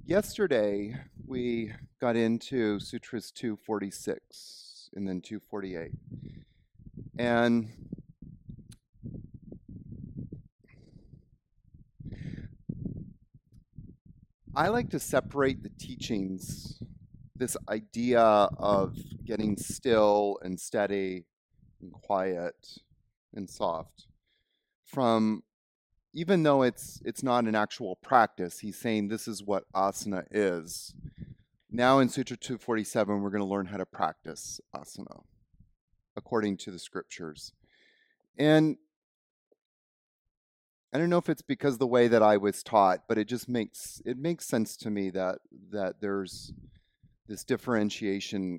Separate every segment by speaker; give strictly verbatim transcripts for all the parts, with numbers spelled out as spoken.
Speaker 1: Yesterday, we got into Sutras two forty-six and then two forty-eight. And I like to separate the teachings, this idea of getting still and steady and quiet and soft, from even though it's it's not an actual practice, he's saying this is what asana is. Now in Sutra two forty-seven, we're going to learn how to practice asana according to the scriptures. And I don't know if it's because the way that I was taught, but it just makes it makes sense to me that that there's this differentiation,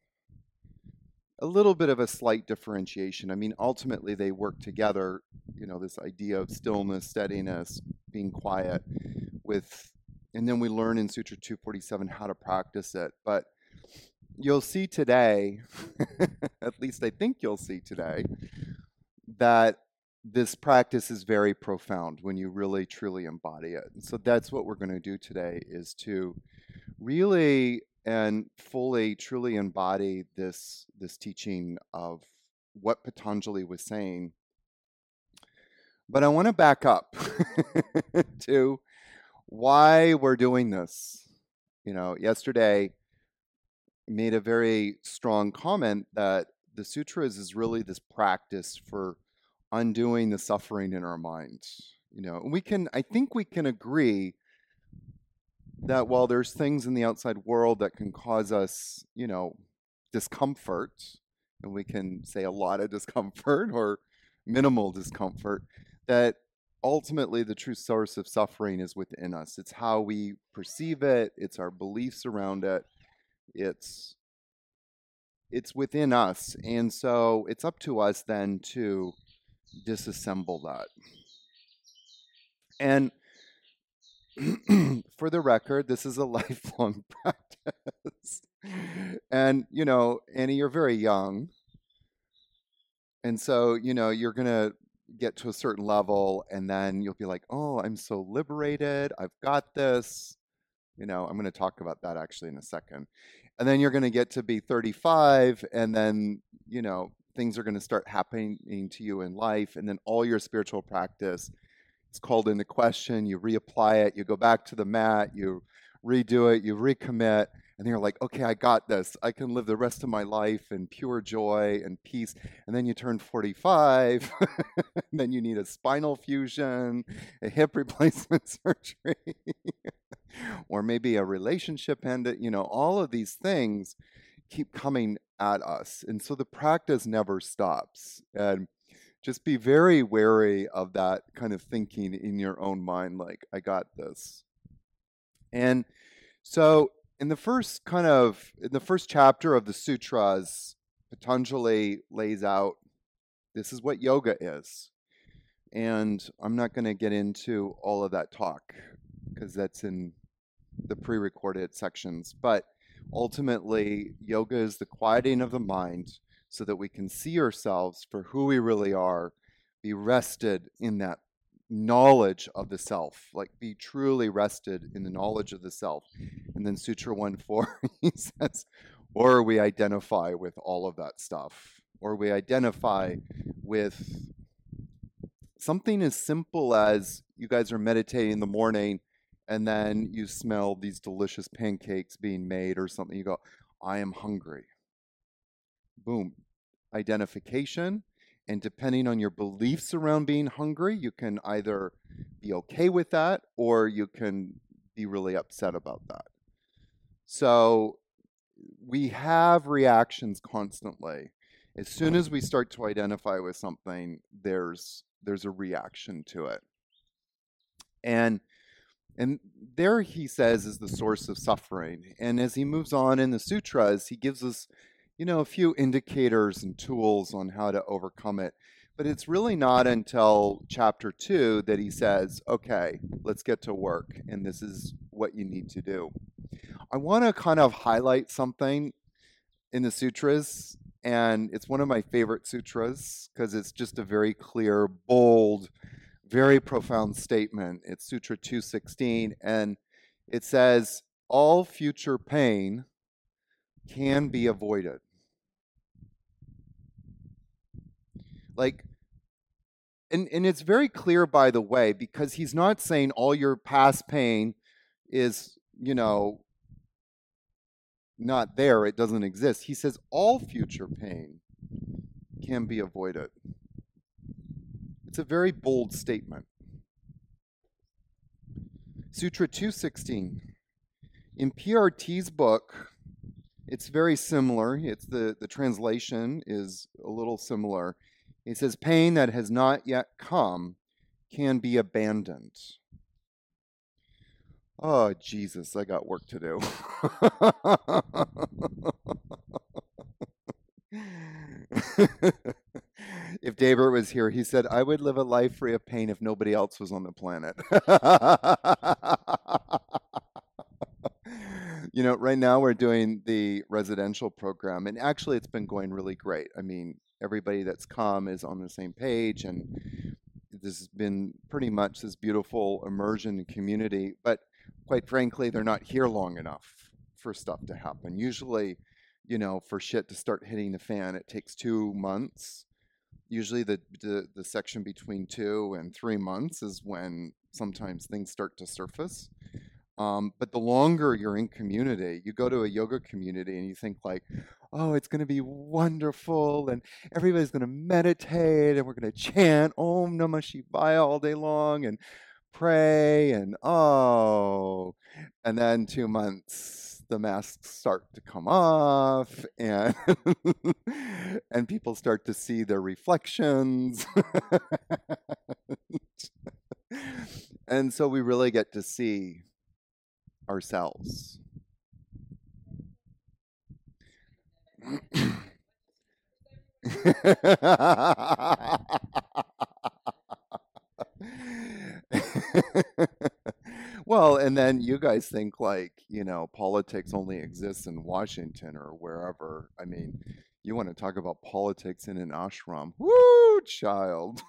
Speaker 1: a little bit of a slight differentiation. I mean, ultimately they work together, you know, this idea of stillness, steadiness, being quiet with, and then we learn in Sutra two forty-seven how to practice it. But you'll see today, at least I think you'll see today, that this practice is very profound when you really truly embody it. And so that's what we're going to do today, is to really and fully truly embody this this teaching of what Patanjali was saying. But I want to back up to why we're doing this. You know, yesterday made a very strong comment that the sutras is really this practice for undoing the suffering in our minds. You know, and we can, I think we can agree that while there's things in the outside world that can cause us, you know, discomfort, and we can say a lot of discomfort or minimal discomfort, that ultimately the true source of suffering is within us. It's how we perceive it, it's our beliefs around it, it's it's within us. And so it's up to us then to disassemble that. And for the record, this is a lifelong practice. And, you know, Annie, you're very young. And so, you know, you're going to get to a certain level and then you'll be like, oh, I'm so liberated. I've got this. You know, I'm going to talk about that actually in a second. And then you're going to get to be thirty-five and then, you know, things are going to start happening to you in life. And then all your spiritual practice is called into question. You reapply it. You go back to the mat. You redo it. You recommit. And then you're like, okay, I got this. I can live the rest of my life in pure joy and peace. And then you turn forty-five. And then you need a spinal fusion, a hip replacement surgery, or maybe a relationship ended. You know, all of these things keep coming at us. And so the practice never stops. And just be very wary of that kind of thinking in your own mind, like, I got this. And so in the first kind of, in the first chapter of the sutras, Patanjali lays out, this is what yoga is. And I'm not going to get into all of that talk because that's in the pre-recorded sections. But ultimately, yoga is the quieting of the mind so that we can see ourselves for who we really are, be rested in that knowledge of the self, like be truly rested in the knowledge of the self. And then Sutra one four, he says, or we identify with all of that stuff, or we identify with something as simple as you guys are meditating in the morning and then you smell these delicious pancakes being made or something. You go, I am hungry. Boom. Identification. And depending on your beliefs around being hungry, you can either be okay with that or you can be really upset about that. So we have reactions constantly. As soon as we start to identify with something, there's there's a reaction to it. And and there he says is the source of suffering. And as he moves on in the sutras, he gives us, you know, a few indicators and tools on how to overcome it. But it's really not until chapter two that he says, okay, let's get to work. And this is what you need to do. I want to kind of highlight something in the sutras. And it's one of my favorite sutras because it's just a very clear, bold, very profound statement. It's Sutra two sixteen, and It says all future pain can be avoided. Like, and, and it's very clear, by the way, because he's not saying all your past pain is, you know, not there, it doesn't exist. He says all future pain can be avoided. It's a very bold statement. Sutra two sixteen. In P R T's book, it's very similar. It's the, the translation is a little similar. He says, pain that has not yet come can be abandoned. Oh, Jesus, I got work to do. If David was here, he said, I would live a life free of pain if nobody else was on the planet. You know, right now we're doing the residential program, and actually it's been going really great. I mean, everybody that's come is on the same page, and this has been pretty much this beautiful immersion community. But quite frankly, they're not here long enough for stuff to happen. Usually, you know, for shit to start hitting the fan, it takes two months. Usually the, the, the section between two and three months is when sometimes things start to surface. Um, but the longer you're in community, you go to a yoga community and you think like, oh, it's going to be wonderful and everybody's going to meditate and we're going to chant Om Namah Shivaya all day long and pray and oh, and then two months the masks start to come off and and people start to see their reflections. And so we really get to see ourselves. Well, and then you guys think like, you know, politics only exists in Washington or wherever. I mean, you want to talk about politics in an ashram. Woo, child.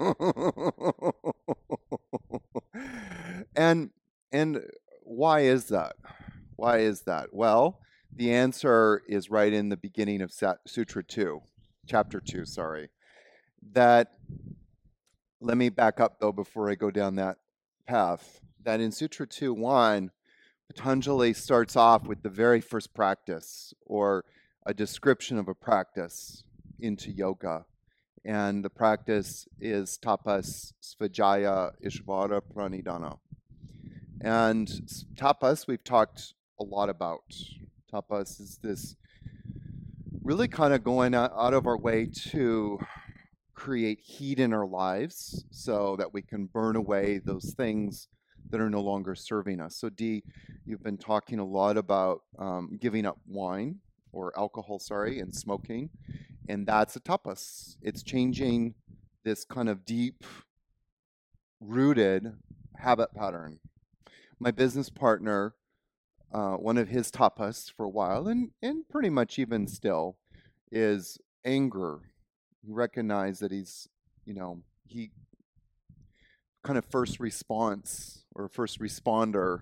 Speaker 1: and and why is that? Why is that? Well, the answer is right in the beginning of Sutra two, chapter two, sorry. That, let me back up though before I go down that path. That in Sutra two one, Patanjali starts off with the very first practice, or a description of a practice into yoga. And the practice is tapas svajaya ishvara pranidhana. And tapas we've talked a lot about. Tapas is this really kind of going out of our way to create heat in our lives so that we can burn away those things that are no longer serving us. So Dee, you've been talking a lot about um, giving up wine or alcohol, sorry, and smoking. And that's a tapas. It's changing this kind of deep rooted habit pattern. My business partner, uh, one of his tapas for a while, and, and pretty much even still, is anger. He recognized that he's, you know, he kind of first response or first responder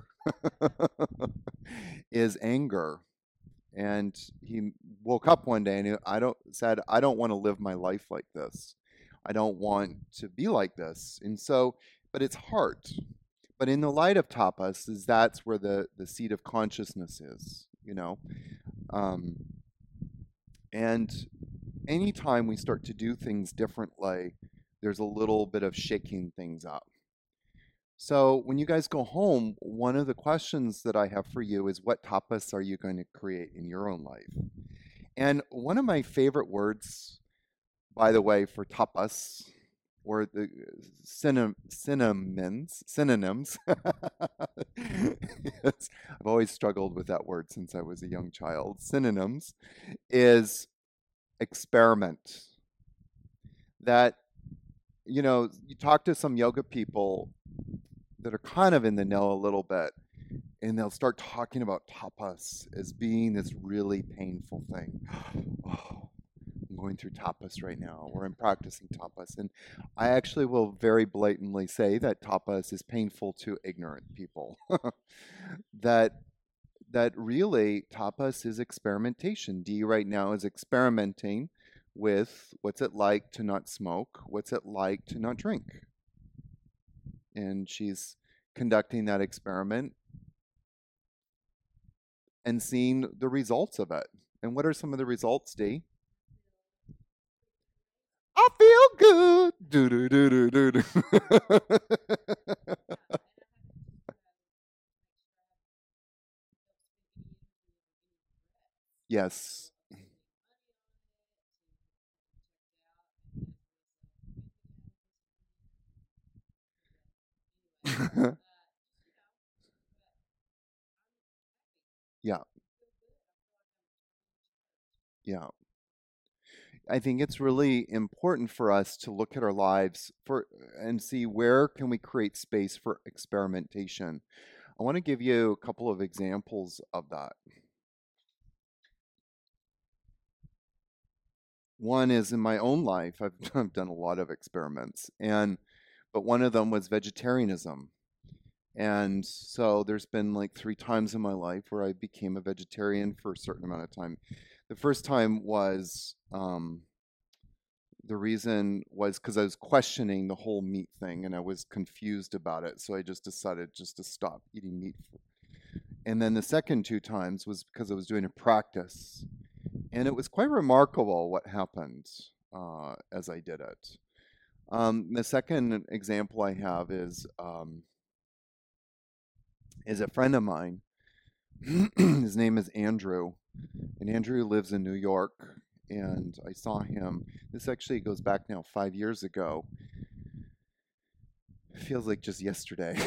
Speaker 1: is anger. And he woke up one day and he, I don't said, I don't want to live my life like this. I don't want to be like this. And so, but it's hard. But in the light of tapas, is that's where the, the seat of consciousness is, you know. Um, and anytime we start to do things differently, there's a little bit of shaking things up. So when you guys go home, one of the questions that I have for you is, what tapas are you going to create in your own life? And one of my favorite words, by the way, for tapas, or the synonym, synonyms, synonyms. Yes, I've always struggled with that word since I was a young child. Synonyms is experiment. That, you know, you talk to some yoga people that are kind of in the know a little bit, and they'll start talking about tapas as being this really painful thing. Oh, I'm going through tapas right now, or I'm practicing tapas. And I actually will very blatantly say that tapas is painful to ignorant people. that that really tapas is experimentation. Dee right now is experimenting with what's it like to not smoke, what's it like to not drink. And she's conducting that experiment and seeing the results of it. And what are some of the results, Dee? I feel good. Do do do do do do. Yes. Yeah, yeah. I think it's really important for us to look at our lives for and see where can we create space for experimentation. I want to give you a couple of examples of that. One is in my own life, I've, I've done a lot of experiments, and but one of them was vegetarianism. And so there's been like three times in my life where I became a vegetarian for a certain amount of time. The first time was um, the reason was because I was questioning the whole meat thing and I was confused about it. So I just decided just to stop eating meat. And then the second two times was because I was doing a practice. And it was quite remarkable what happened uh, as I did it. Um, the second example I have is um, is a friend of mine. His name is Andrew, and Andrew lives in New York. And I saw him. This actually goes back now five years ago. It feels like just yesterday.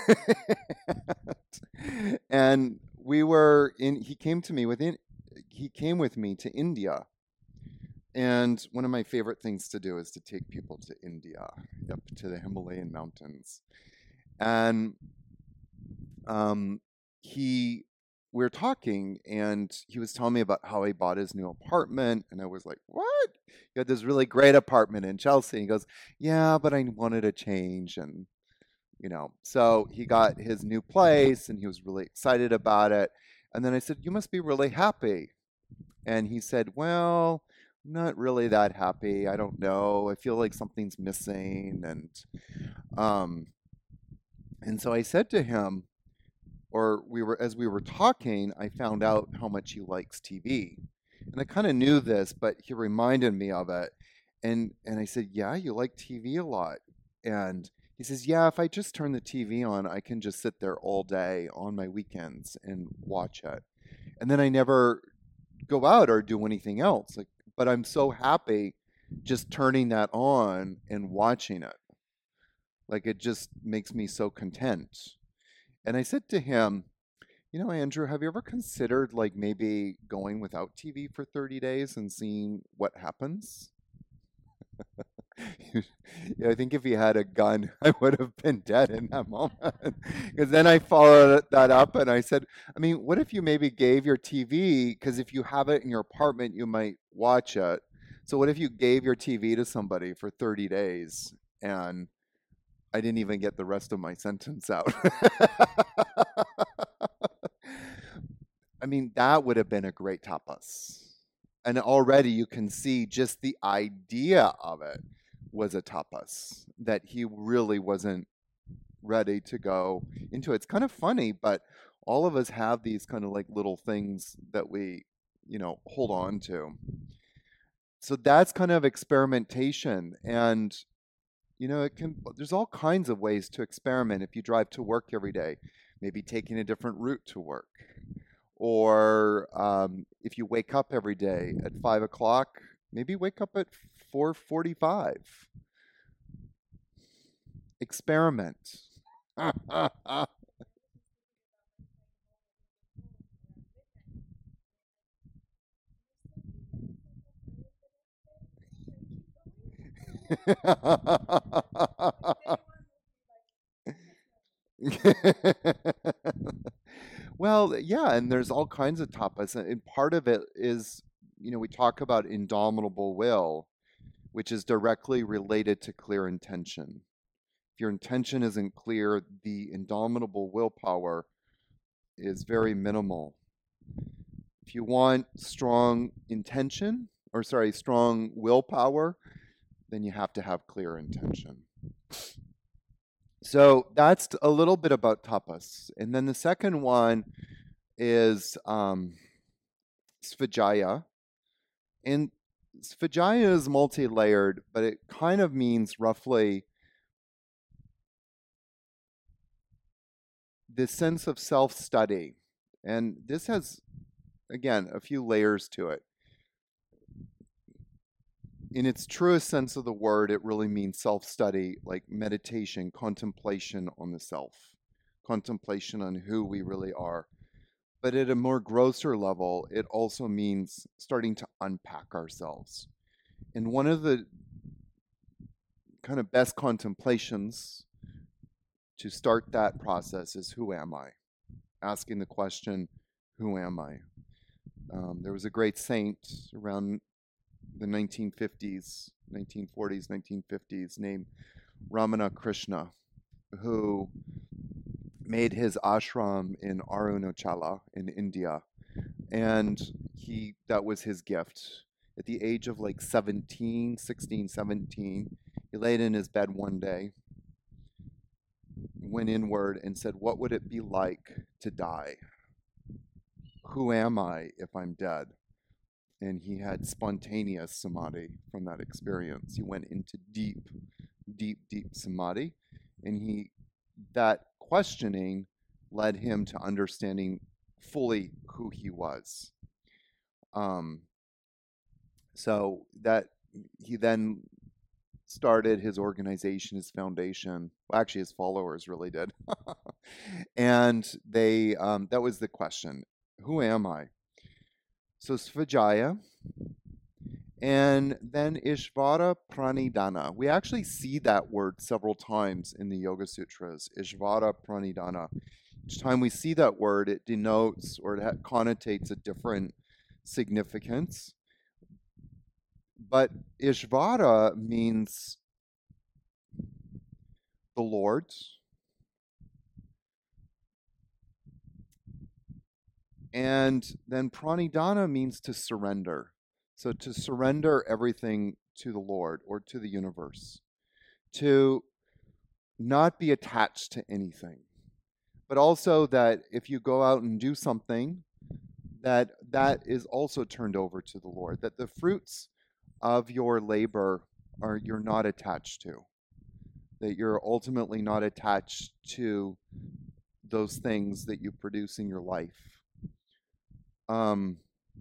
Speaker 1: And we were in. He came to me within. He came with me to India. And one of my favorite things to do is to take people to India, up to the Himalayan mountains. And um, he, we were talking, and he was telling me about how he bought his new apartment. And I was like, "What? You had this really great apartment in Chelsea?" And he goes, "Yeah, but I wanted a change." And, you know, so he got his new place and he was really excited about it. And then I said, "You must be really happy." And he said, "Well, I'm not really that happy. I don't know. I feel like something's missing." And um and so I said to him, or we were as we were talking, I found out how much he likes T V. And I kind of knew this, but he reminded me of it. And and I said, "Yeah, you like T V a lot." And he says, "Yeah, if I just turn the T V on, I can just sit there all day on my weekends and watch it. And then I never go out or do anything else. Like, but I'm so happy just turning that on and watching it. Like it just makes me so content." And I said to him, "You know, Andrew, have you ever considered like maybe going without T V for thirty days and seeing what happens?" Yeah, I think if he had a gun, I would have been dead in that moment. Because then I followed that up and I said, "I mean, what if you maybe gave your T V? Because if you have it in your apartment, you might watch it. So what if you gave your T V to somebody for thirty days?" And I didn't even get the rest of my sentence out. I mean, that would have been a great tapas. And already you can see just the idea of it was a tapas, that he really wasn't ready to go into it. It's kind of funny, but all of us have these kind of like little things that we, you know, hold on to. So that's kind of experimentation. And, you know, it can, there's all kinds of ways to experiment if you drive to work every day, maybe taking a different route to work. Or um, if you wake up every day at five o'clock, maybe wake up at four forty-five. Experiment. Well, yeah, and there's all kinds of tapas, and and part of it is you know, we talk about indomitable will, which is directly related to clear intention. If your intention isn't clear, the indomitable willpower is very minimal. If you want strong intention, or sorry, strong willpower, then you have to have clear intention. So that's a little bit about tapas. And then the second one is um, svajaya. And svajaya is multi-layered, but it kind of means roughly this sense of self-study. And this has, again, a few layers to it. In its truest sense of the word, it really means self-study, like meditation, contemplation on the self, contemplation on who we really are. But at a more grosser level, it also means starting to unpack ourselves. And one of the kind of best contemplations to start that process is, who am I? Asking the question, who am I? Um, there was a great saint around the nineteen fifties, nineteen forties, nineteen fifties, named Ramana Krishna, who made his ashram in Arunachala in India. And he that was his gift. At the age of like seventeen, sixteen, seventeen, he laid in his bed one day, went inward and said, what would it be like to die? Who am I if I'm dead? And he had spontaneous samadhi from that experience. He went into deep, deep, deep samadhi. And he that questioning led him to understanding fully who he was. Um, so that he then started his organization, his foundation. Well, actually, his followers really did. And they um, that was the question: who am I? So svajaya, and then Ishvara Pranidhana. We actually see that word several times in the Yoga Sutras, Ishvara Pranidhana. Each time we see that word, it denotes or it connotates a different significance. But Ishvara means the Lord. And then Pranidhana means to surrender. So to surrender everything to the Lord or to the universe. To not be attached to anything. But also that if you go out and do something, that that is also turned over to the Lord. That the fruits of your labor are you're not attached to. That you're ultimately not attached to those things that you produce in your life. Um,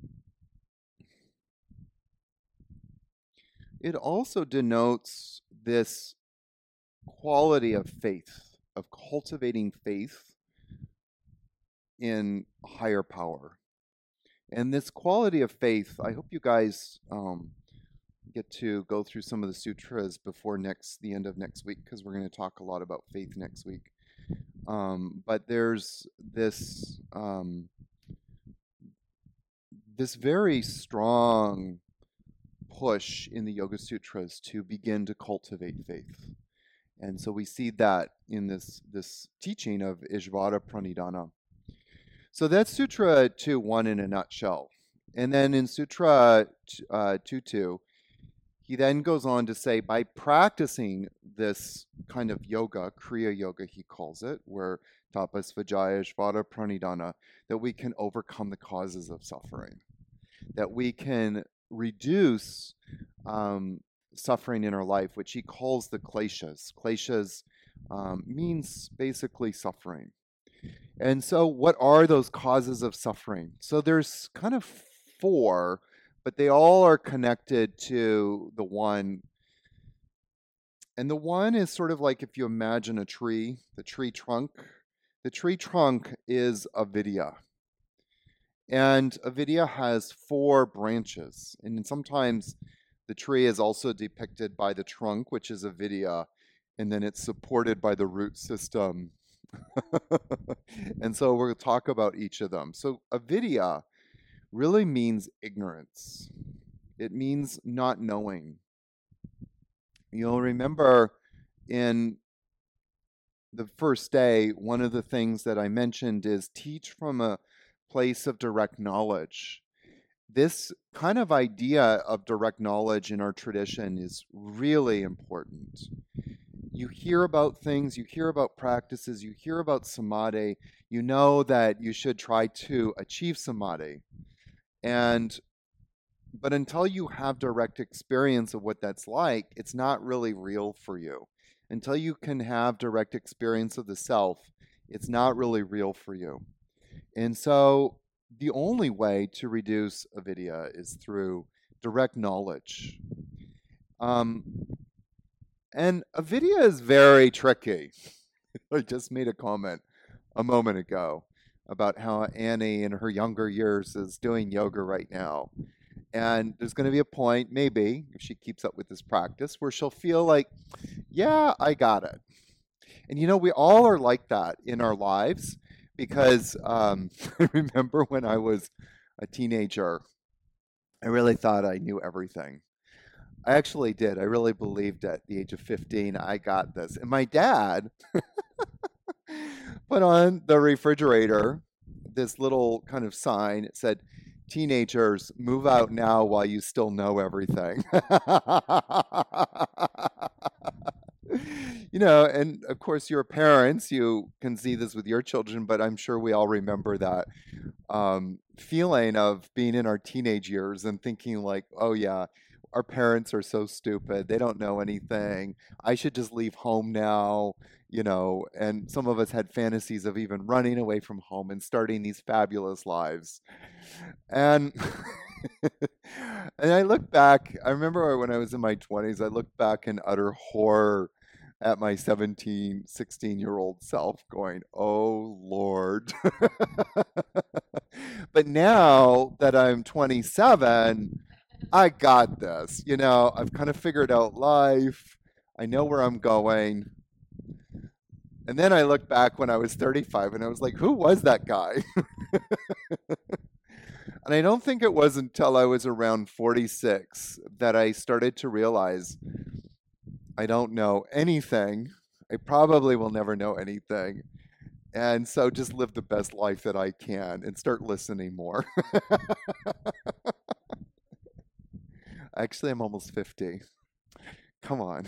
Speaker 1: it also denotes this quality of faith, of cultivating faith in higher power. And this quality of faith, I hope you guys um, get to go through some of the sutras before next the end of next week, because we're going to talk a lot about faith next week. Um, but there's this um, this very strong push in the Yoga Sutras to begin to cultivate faith. And so we see that in this, this teaching of Ishvara Pranidhana. So that's Sutra two point one in a nutshell. And then in Sutra uh, two point two, he then goes on to say, by practicing this kind of yoga, Kriya Yoga he calls it, where tapas, svajaya, Ishvara Pranidhana, that we can overcome the causes of suffering. That we can reduce um, suffering in our life, which he calls the kleshas. Kleshas um, means basically suffering. And so what are those causes of suffering? So there's kind of four, but they all are connected to the one. And the one is sort of like if you imagine a tree, the tree trunk. The tree trunk is avidya. And avidya has four branches. And sometimes the tree is also depicted by the trunk, which is avidya, and then it's supported by the root system. And so we'll talk about each of them. So avidya, really means ignorance. It means not knowing. You'll remember in the first day, one of the things that I mentioned is teach from a place of direct knowledge. This kind of idea of direct knowledge in our tradition is really important. You hear about things, you hear about practices, you hear about samadhi, you know that you should try to achieve samadhi. And but until you have direct experience of what that's like, it's not really real for you. Until you can have direct experience of the self, it's not really real for you. And so the only way to reduce avidya is through direct knowledge. Um, and avidya is very tricky. I just made a comment a moment ago about how Annie in her younger years is doing yoga right now. And there's going to be a point, maybe, if she keeps up with this practice, where she'll feel like, yeah, I got it. And you know, we all are like that in our lives because um, I remember when I was a teenager, I really thought I knew everything. I actually did. I really believed at the age of fifteen, I got this. And my dad put on the refrigerator this little kind of sign. It said, teenagers, move out now while you still know everything. You know, and of course, your parents, you can see this with your children, but I'm sure we all remember that um, feeling of being in our teenage years and thinking, like, oh, yeah, our parents are so stupid. They don't know anything. I should just leave home now, you know. And some of us had fantasies of even running away from home and starting these fabulous lives. And and I look back, I remember when I was in my twenties, I looked back in utter horror at my seventeen, sixteen year old self going, oh Lord. But now that I'm twenty-seven, I got this. You know, I've kind of figured out life. I know where I'm going. And then I look back when I was thirty-five and I was like, who was that guy? And I don't think it was until I was around forty-six that I started to realize I don't know anything. I probably will never know anything. And so just live the best life that I can and start listening more. Actually, I'm almost fifty. Come on.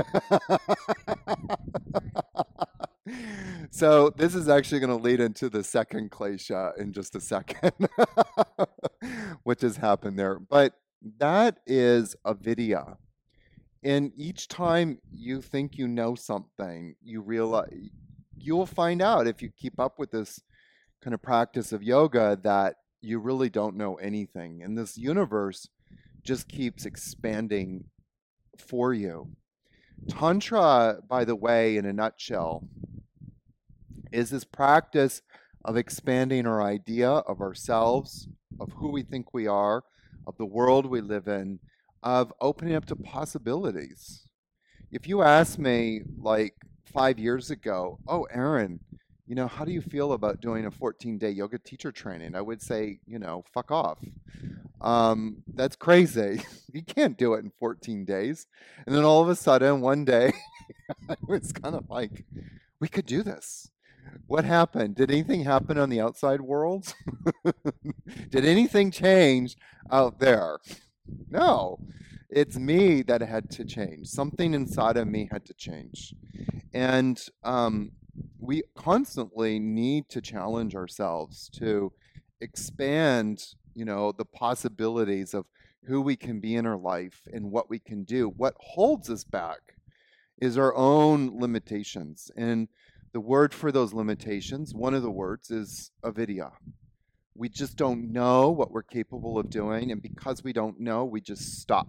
Speaker 1: So this is actually going to lead into the second klesha in just a second, which has happened there. But that is avidya. And each time you think you know something, you realize you'll find out if you keep up with this kind of practice of yoga that you really don't know anything. And this universe just keeps expanding for you. Tantra, by the way, in a nutshell, is this practice of expanding our idea of ourselves, of who we think we are, of the world we live in, of opening up to possibilities. If you asked me like five years ago, oh, Aaron, you know, how do you feel about doing a fourteen day yoga teacher training? I would say, you know, fuck off. Um, that's crazy. You can't do it in fourteen days. And then all of a sudden, one day, I was kind of like, we could do this. What happened? Did anything happen on the outside world? Did anything change out there? No, it's me that had to change. Something inside of me had to change. And um, we constantly need to challenge ourselves to expand, you know, the possibilities of who we can be in our life and what we can do. What holds us back is our own limitations. And the word for those limitations, one of the words is avidya. We just don't know what we're capable of doing. And because we don't know, we just stop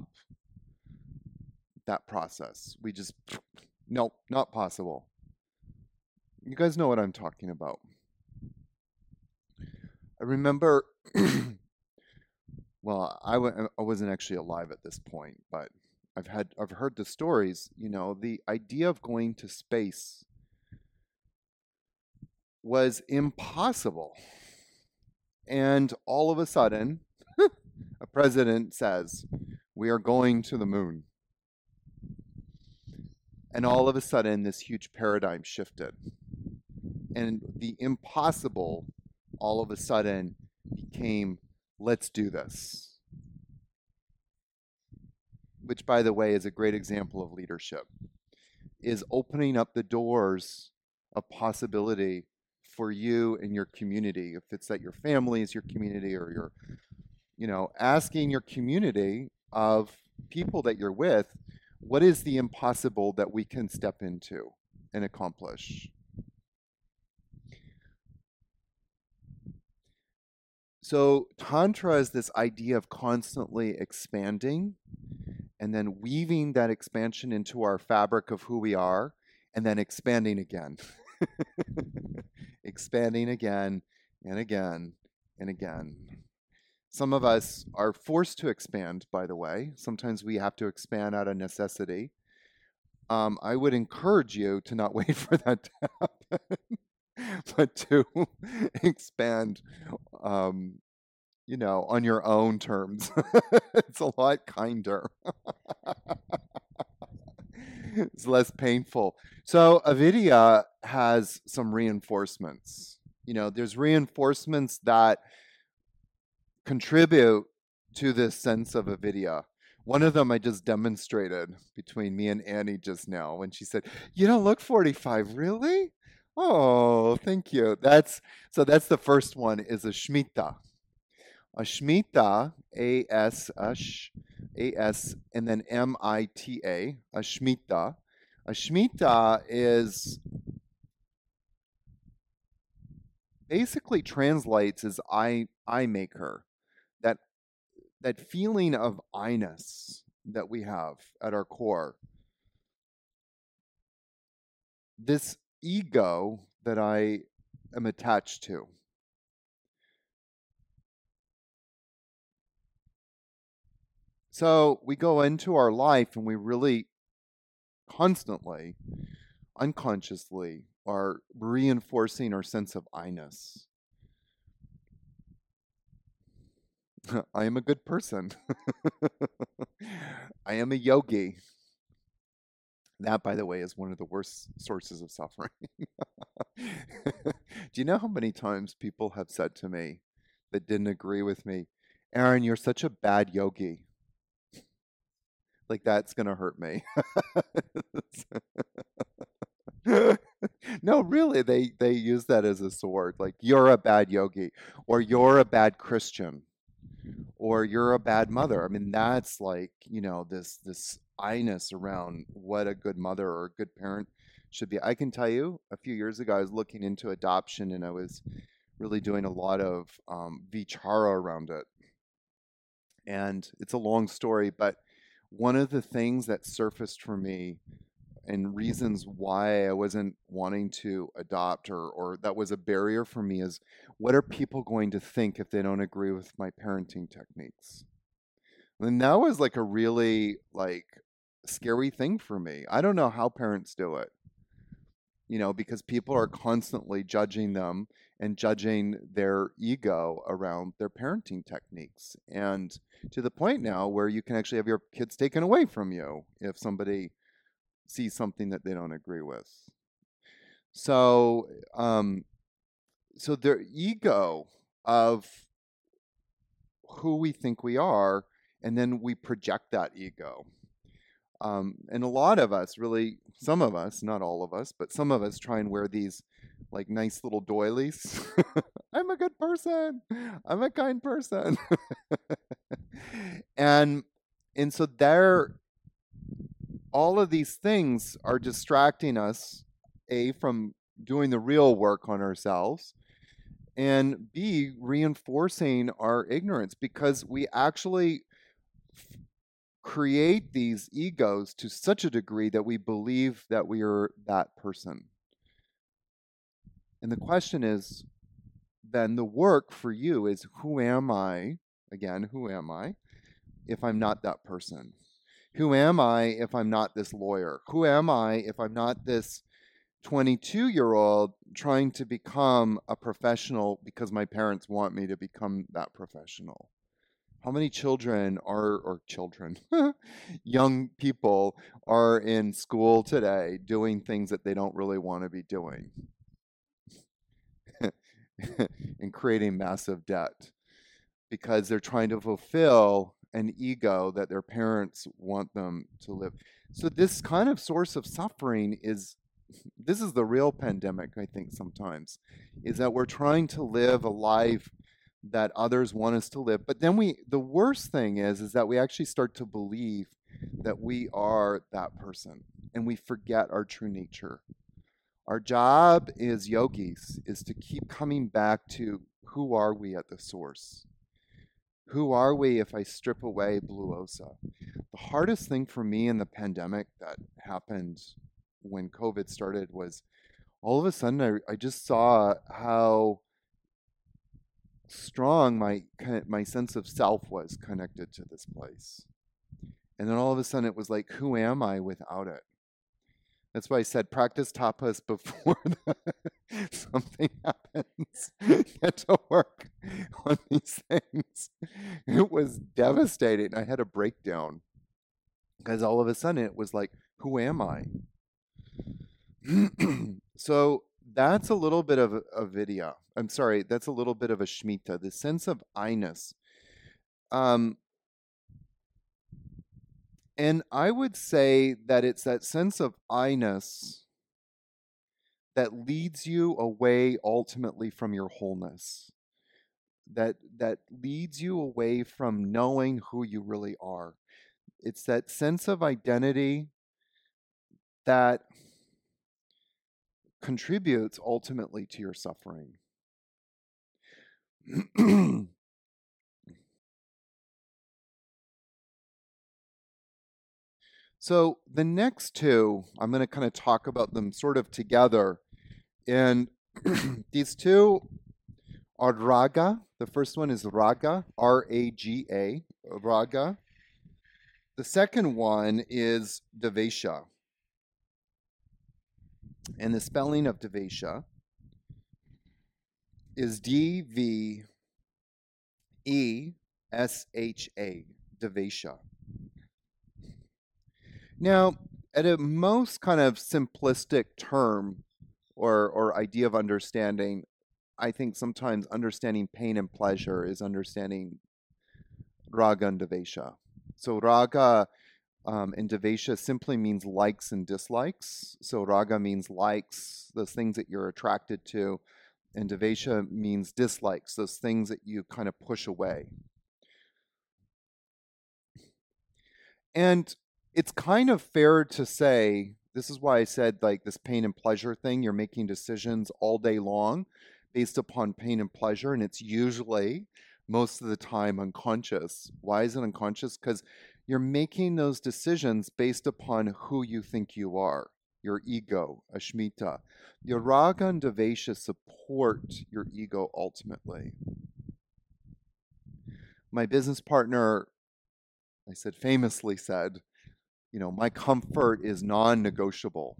Speaker 1: that process. We just, nope, not possible. You guys know what I'm talking about. I remember, well, I w- I wasn't actually alive at this point, but I've had, I've heard the stories, you know, the idea of going to space was impossible. And all of a sudden, A president says, we are going to the moon. And all of a sudden, this huge paradigm shifted. And the impossible all of a sudden became, let's do this. Which, by the way, is a great example of leadership, is opening up the doors of possibility for you and your community. If it's that your family is your community, or your, you know, asking your community of people that you're with, what is the impossible that we can step into and accomplish? So Tantra is this idea of constantly expanding and then weaving that expansion into our fabric of who we are, and then expanding again. Expanding again and again and again. Some of us are forced to expand, by the way. Sometimes we have to expand out of necessity. Um, I would encourage you to not wait for that to happen, but to expand, um, you know, on your own terms. It's a lot kinder. It's less painful. So avidya has some reinforcements. You know, there's reinforcements that contribute to this sense of avidya. One of them I just demonstrated between me and Annie just now when she said, "You don't look forty-five, really?" Oh, thank you. That's so that's the first one, is a shmita. Ashmita, A S H A S, and then M I T A, Ashmita. Ashmita is basically translates as I I maker. That that feeling of I-ness that we have at our core. This ego that I am attached to. So we go into our life and we really constantly, unconsciously, are reinforcing our sense of I-ness. I am a good person. I am a yogi. That, by the way, is one of the worst sources of suffering. Do you know how many times people have said to me that didn't agree with me, "Aaron, you're such a bad yogi"? Like, that's going to hurt me. No, really, they, they use that as a sword. Like, you're a bad yogi, or you're a bad Christian, or you're a bad mother. I mean, that's like, you know, this this I-ness around what a good mother or a good parent should be. I can tell you, a few years ago, I was looking into adoption, and I was really doing a lot of um, vichara around it. And it's a long story, but one of the things that surfaced for me and reasons why I wasn't wanting to adopt, or, or that was a barrier for me, is, what are people going to think if they don't agree with my parenting techniques? And that was like a really like scary thing for me. I don't know how parents do it, you know, because people are constantly judging them and judging their ego around their parenting techniques. And to the point now where you can actually have your kids taken away from you if somebody sees something that they don't agree with. So, um, so their ego of who we think we are, and then we project that ego. Um, and a lot of us, really, some of us, not all of us, but some of us try and wear these like nice little doilies. I'm a good person. I'm a kind person. and and so there, all of these things are distracting us, A, from doing the real work on ourselves, and B, reinforcing our ignorance, because we actually f- create these egos to such a degree that we believe that we are that person. And the question is, then the work for you is, who am I? Again, who am I if I'm not that person? Who am I if I'm not this lawyer? Who am I if I'm not this twenty-two-year-old trying to become a professional because my parents want me to become that professional? How many children are, or children, young people are in school today doing things that they don't really want to be doing and creating massive debt because they're trying to fulfill an ego that their parents want them to live. So this kind of source of suffering is, this is the real pandemic, I think, sometimes, is that we're trying to live a life that others want us to live. But then we, the worst thing is, is that we actually start to believe that we are that person and we forget our true nature. Our job as yogis is to keep coming back to who are we at the source? Who are we if I strip away Blue Osa? The hardest thing for me in the pandemic that happened when COVID started was all of a sudden I, I just saw how strong my my sense of self was connected to this place. And then all of a sudden it was like, who am I without it? That's why I said practice tapas before the, something happens. Get to work on these things. It was devastating. I had a breakdown because all of a sudden it was like, who am I? So that's a little bit of a, a vidya. I'm sorry, that's a little bit of a shmita, the sense of I-ness. Um, and I would say that it's that sense of I-ness that leads you away ultimately from your wholeness. That that leads you away from knowing who you really are. It's that sense of identity that contributes ultimately to your suffering. So the next two, I'm going to kind of talk about them sort of together. And these two are raga. The first one is raga, R A G A, raga. The second one is devesha. And the spelling of devesha is D V E S H A, devesha. Now, at a most kind of simplistic term or, or idea of understanding, I think sometimes understanding pain and pleasure is understanding raga and devesha. So raga um, and devesha simply means likes and dislikes. So raga means likes, those things that you're attracted to, and devesha means dislikes, those things that you kind of push away. And it's kind of fair to say, this is why I said like this pain and pleasure thing, you're making decisions all day long based upon pain and pleasure, and it's usually most of the time unconscious. Why is it unconscious? Because you're making those decisions based upon who you think you are, your ego, ashmita. Your raga and devesha support your ego ultimately. My business partner, I said, famously said, you know, my comfort is non-negotiable.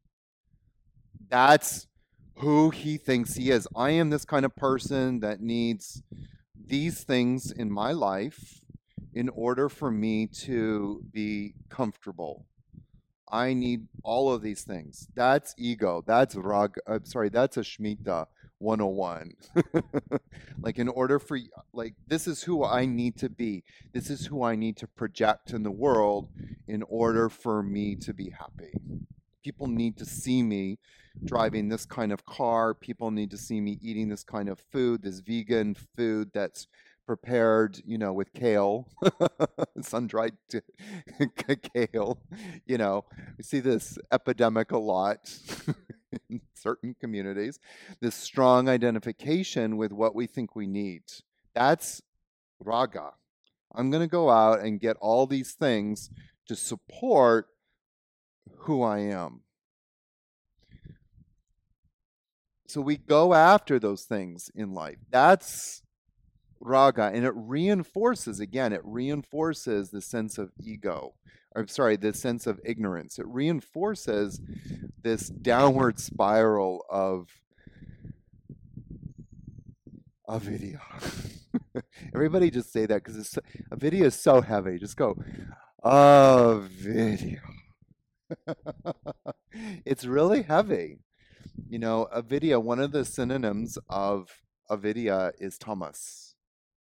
Speaker 1: That's who he thinks he is. I am this kind of person that needs these things in my life in order for me to be comfortable. I need all of these things. That's ego. That's rag. I'm sorry. That's ashmita one oh one. Like in order for, like, this is who I need to be. This is who I need to project in the world in order for me to be happy. People need to see me driving this kind of car. People need to see me eating this kind of food, this vegan food that's prepared, you know, with kale, sun-dried kale. You know, we see this epidemic a lot in certain communities. This strong identification with what we think we need. That's raga. I'm going to go out and get all these things to support who I am. So we go after those things in life. That's raga, and it reinforces, again, it reinforces the sense of ego. I'm sorry, the sense of ignorance. It reinforces this downward spiral of avidya. It Everybody just say that because it's so, a video is so heavy. Just go, oh, video. It's really heavy. You know, avidya, one of the synonyms of avidya is tamas.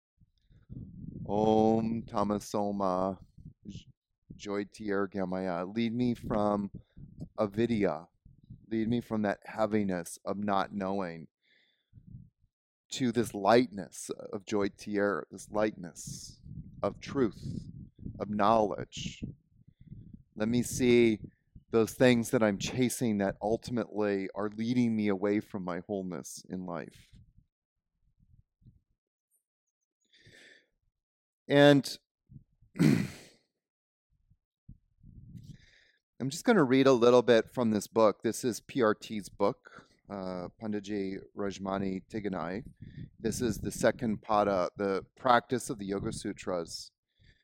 Speaker 1: Om tamasoma joytir gamaya. Lead me from avidya. Lead me from that heaviness of not knowing to this lightness of joytir, this lightness of truth, of knowledge. Let me see those things that I'm chasing that ultimately are leading me away from my wholeness in life. And I'm just going to read a little bit from this book. This is P R T's book, uh, Panditji Rajmani Tiganai. This is the second pada, the practice of the Yoga Sutras.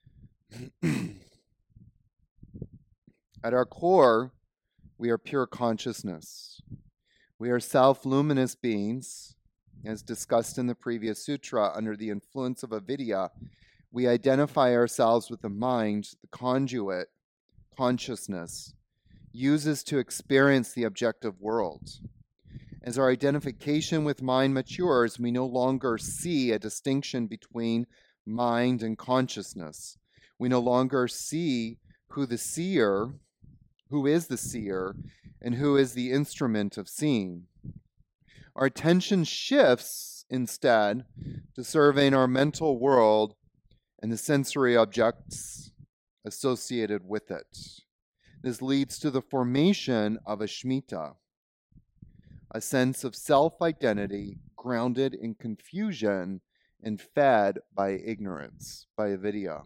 Speaker 1: At our core, we are pure consciousness. We are self-luminous beings. As discussed in the previous sutra, under the influence of avidya, we identify ourselves with the mind, the conduit, consciousness, uses to experience the objective world. As our identification with mind matures, we no longer see a distinction between mind and consciousness. We no longer see who the seer, who is the seer, and who is the instrument of seeing. Our attention shifts instead to surveying our mental world and the sensory objects associated with it. This leads to the formation of Ashmita, a sense of self-identity grounded in confusion and fed by ignorance, by avidya.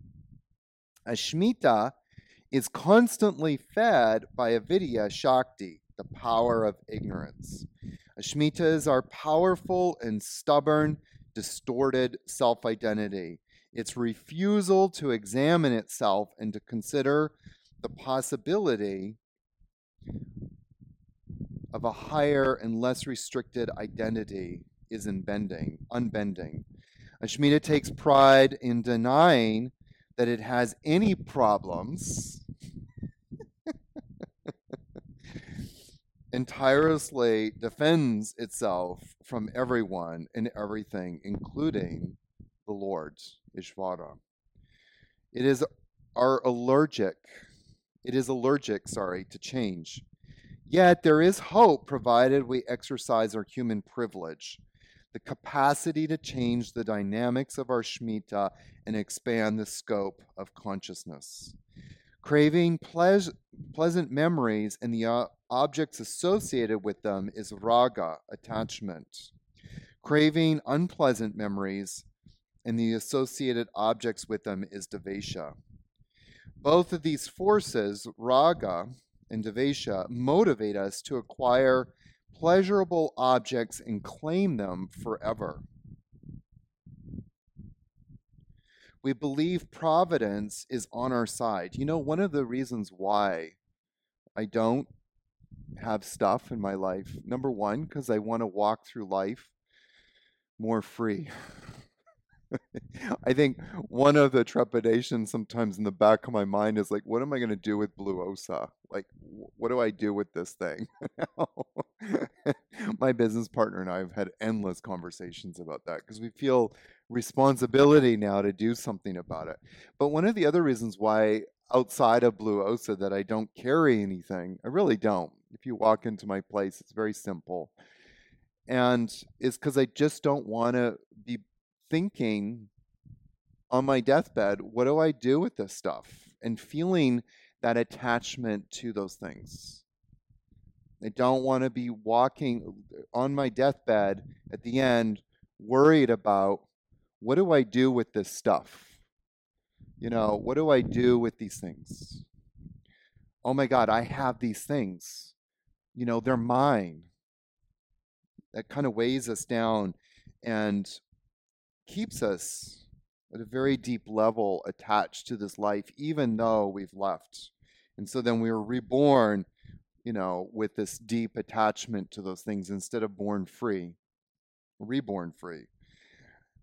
Speaker 1: Ashmita is constantly fed by avidya shakti, the power of ignorance. Ashmita is our powerful and stubborn, distorted self-identity. Its refusal to examine itself and to consider the possibility of a higher and less restricted identity is unbending, unbending. Ashmita takes pride in denying that it has any problems and tirelessly defends itself from everyone and everything, including the Lord, Ishvara. It is our allergic, it is allergic, sorry, to change. Yet there is hope provided we exercise our human privilege, the capacity to change the dynamics of our Shmita and expand the scope of consciousness. Craving pleas- pleasant memories and the uh, objects associated with them is raga, attachment. Craving unpleasant memories and the associated objects with them is devesha. Both of these forces, raga and devesha, motivate us to acquire pleasurable objects and claim them forever. We believe providence is on our side. You know, one of the reasons why I don't have stuff in my life, number one, because I want to walk through life more free. I think one of the trepidations sometimes in the back of my mind is like, what am I going to do with Blue Osa? Like, what do I do with this thing? My business partner and I have had endless conversations about that because we feel responsibility now to do something about it. But one of the other reasons why outside of Blue Osa that I don't carry anything, I really don't. If you walk into my place, it's very simple. And it's because I just don't want to be thinking on my deathbed, what do I do with this stuff? And feeling that attachment to those things. I don't want to be walking on my deathbed at the end worried about what do I do with this stuff? You know, what do I do with these things? Oh my God, I have these things. You know, they're mine. That kind of weighs us down and keeps us at a very deep level attached to this life, even though we've left. And so then we were reborn, you know, with this deep attachment to those things instead of born free, reborn free.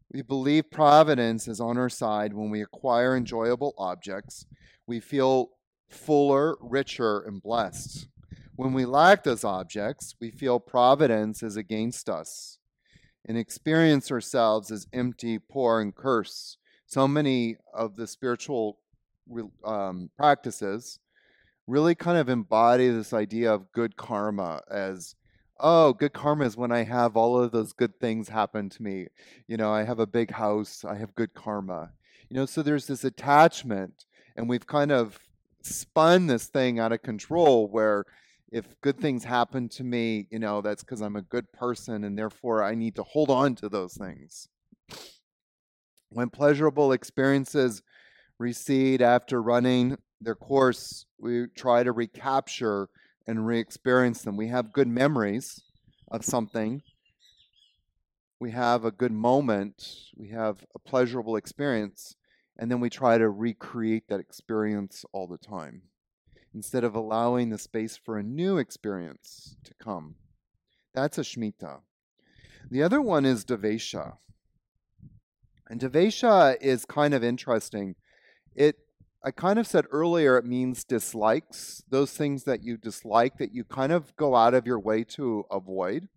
Speaker 1: We believe providence is on our side when we acquire enjoyable objects. We feel fuller, richer, and blessed. When we lack those objects, we feel providence is against us and experience ourselves as empty, poor, and cursed. So many of the spiritual um, practices really kind of embody this idea of good karma as, oh, good karma is when I have all of those good things happen to me. You know, I have a big house, I have good karma. You know, so there's this attachment, and we've kind of spun this thing out of control where if good things happen to me, you know, that's because I'm a good person and therefore I need to hold on to those things. When pleasurable experiences recede after running their course, we try to recapture and re-experience them. We have good memories of something. We have a good moment. We have a pleasurable experience. And then we try to recreate that experience all the time instead of allowing the space for a new experience to come. That's a Shmita. The other one is Devesha. And Devesha is kind of interesting. It, I kind of said earlier, it means dislikes, those things that you dislike that you kind of go out of your way to avoid.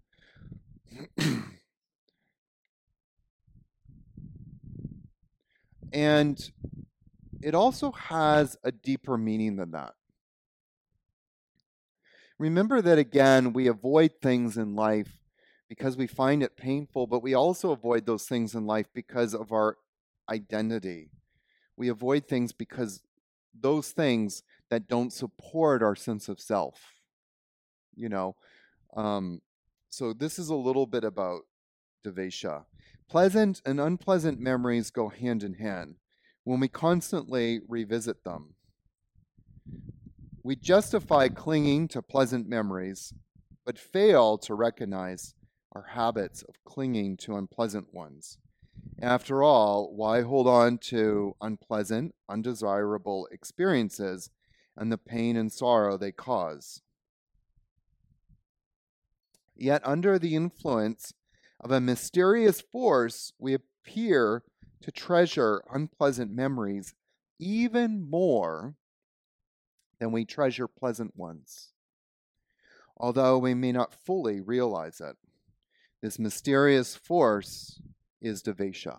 Speaker 1: And it also has a deeper meaning than that. Remember that, again, we avoid things in life because we find it painful, but we also avoid those things in life because of our identity. We avoid things because those things that don't support our sense of self, you know. Um, so this is a little bit about Devesha. Pleasant and unpleasant memories go hand in hand when we constantly revisit them. We justify clinging to pleasant memories, but fail to recognize our habits of clinging to unpleasant ones. After all, why hold on to unpleasant, undesirable experiences and the pain and sorrow they cause? Yet, under the influence of a mysterious force, we appear to treasure unpleasant memories even more than we treasure pleasant ones, although we may not fully realize it. This mysterious force is Devesha.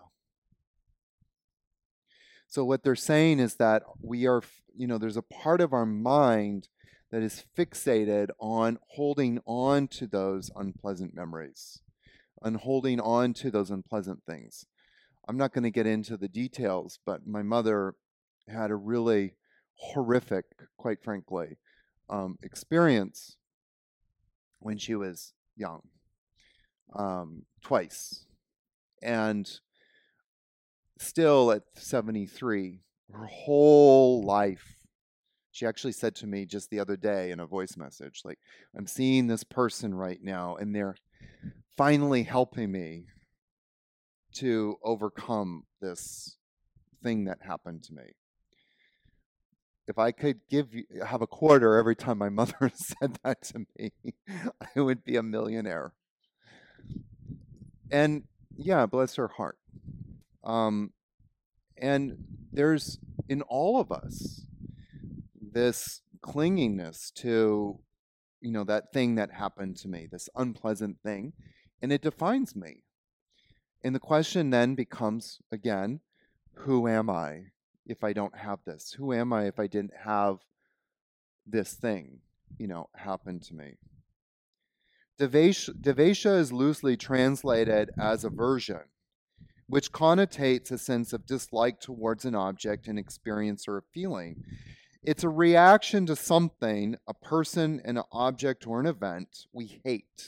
Speaker 1: So what they're saying is that we are, you know, there's a part of our mind that is fixated on holding on to those unpleasant memories, on holding on to those unpleasant things. I'm not going to get into the details, but my mother had a really horrific, quite frankly, um, experience when she was young, um, twice. And still at seventy-three, her whole life, she actually said to me just the other day in a voice message, like, I'm seeing this person right now, and they're finally helping me to overcome this thing that happened to me. If I could give you, have a quarter every time my mother said that to me, I would be a millionaire. And yeah, bless her heart. Um, and there's in all of us this clinginess to, you know, that thing that happened to me, this unpleasant thing, and it defines me. And the question then becomes, again, who am I if I don't have this? Who am I if I didn't have this thing, you know, happen to me? Devesha, Devesha is loosely translated as aversion, which connotates a sense of dislike towards an object, an experience, or a feeling. It's a reaction to something, a person, an object, or an event we hate.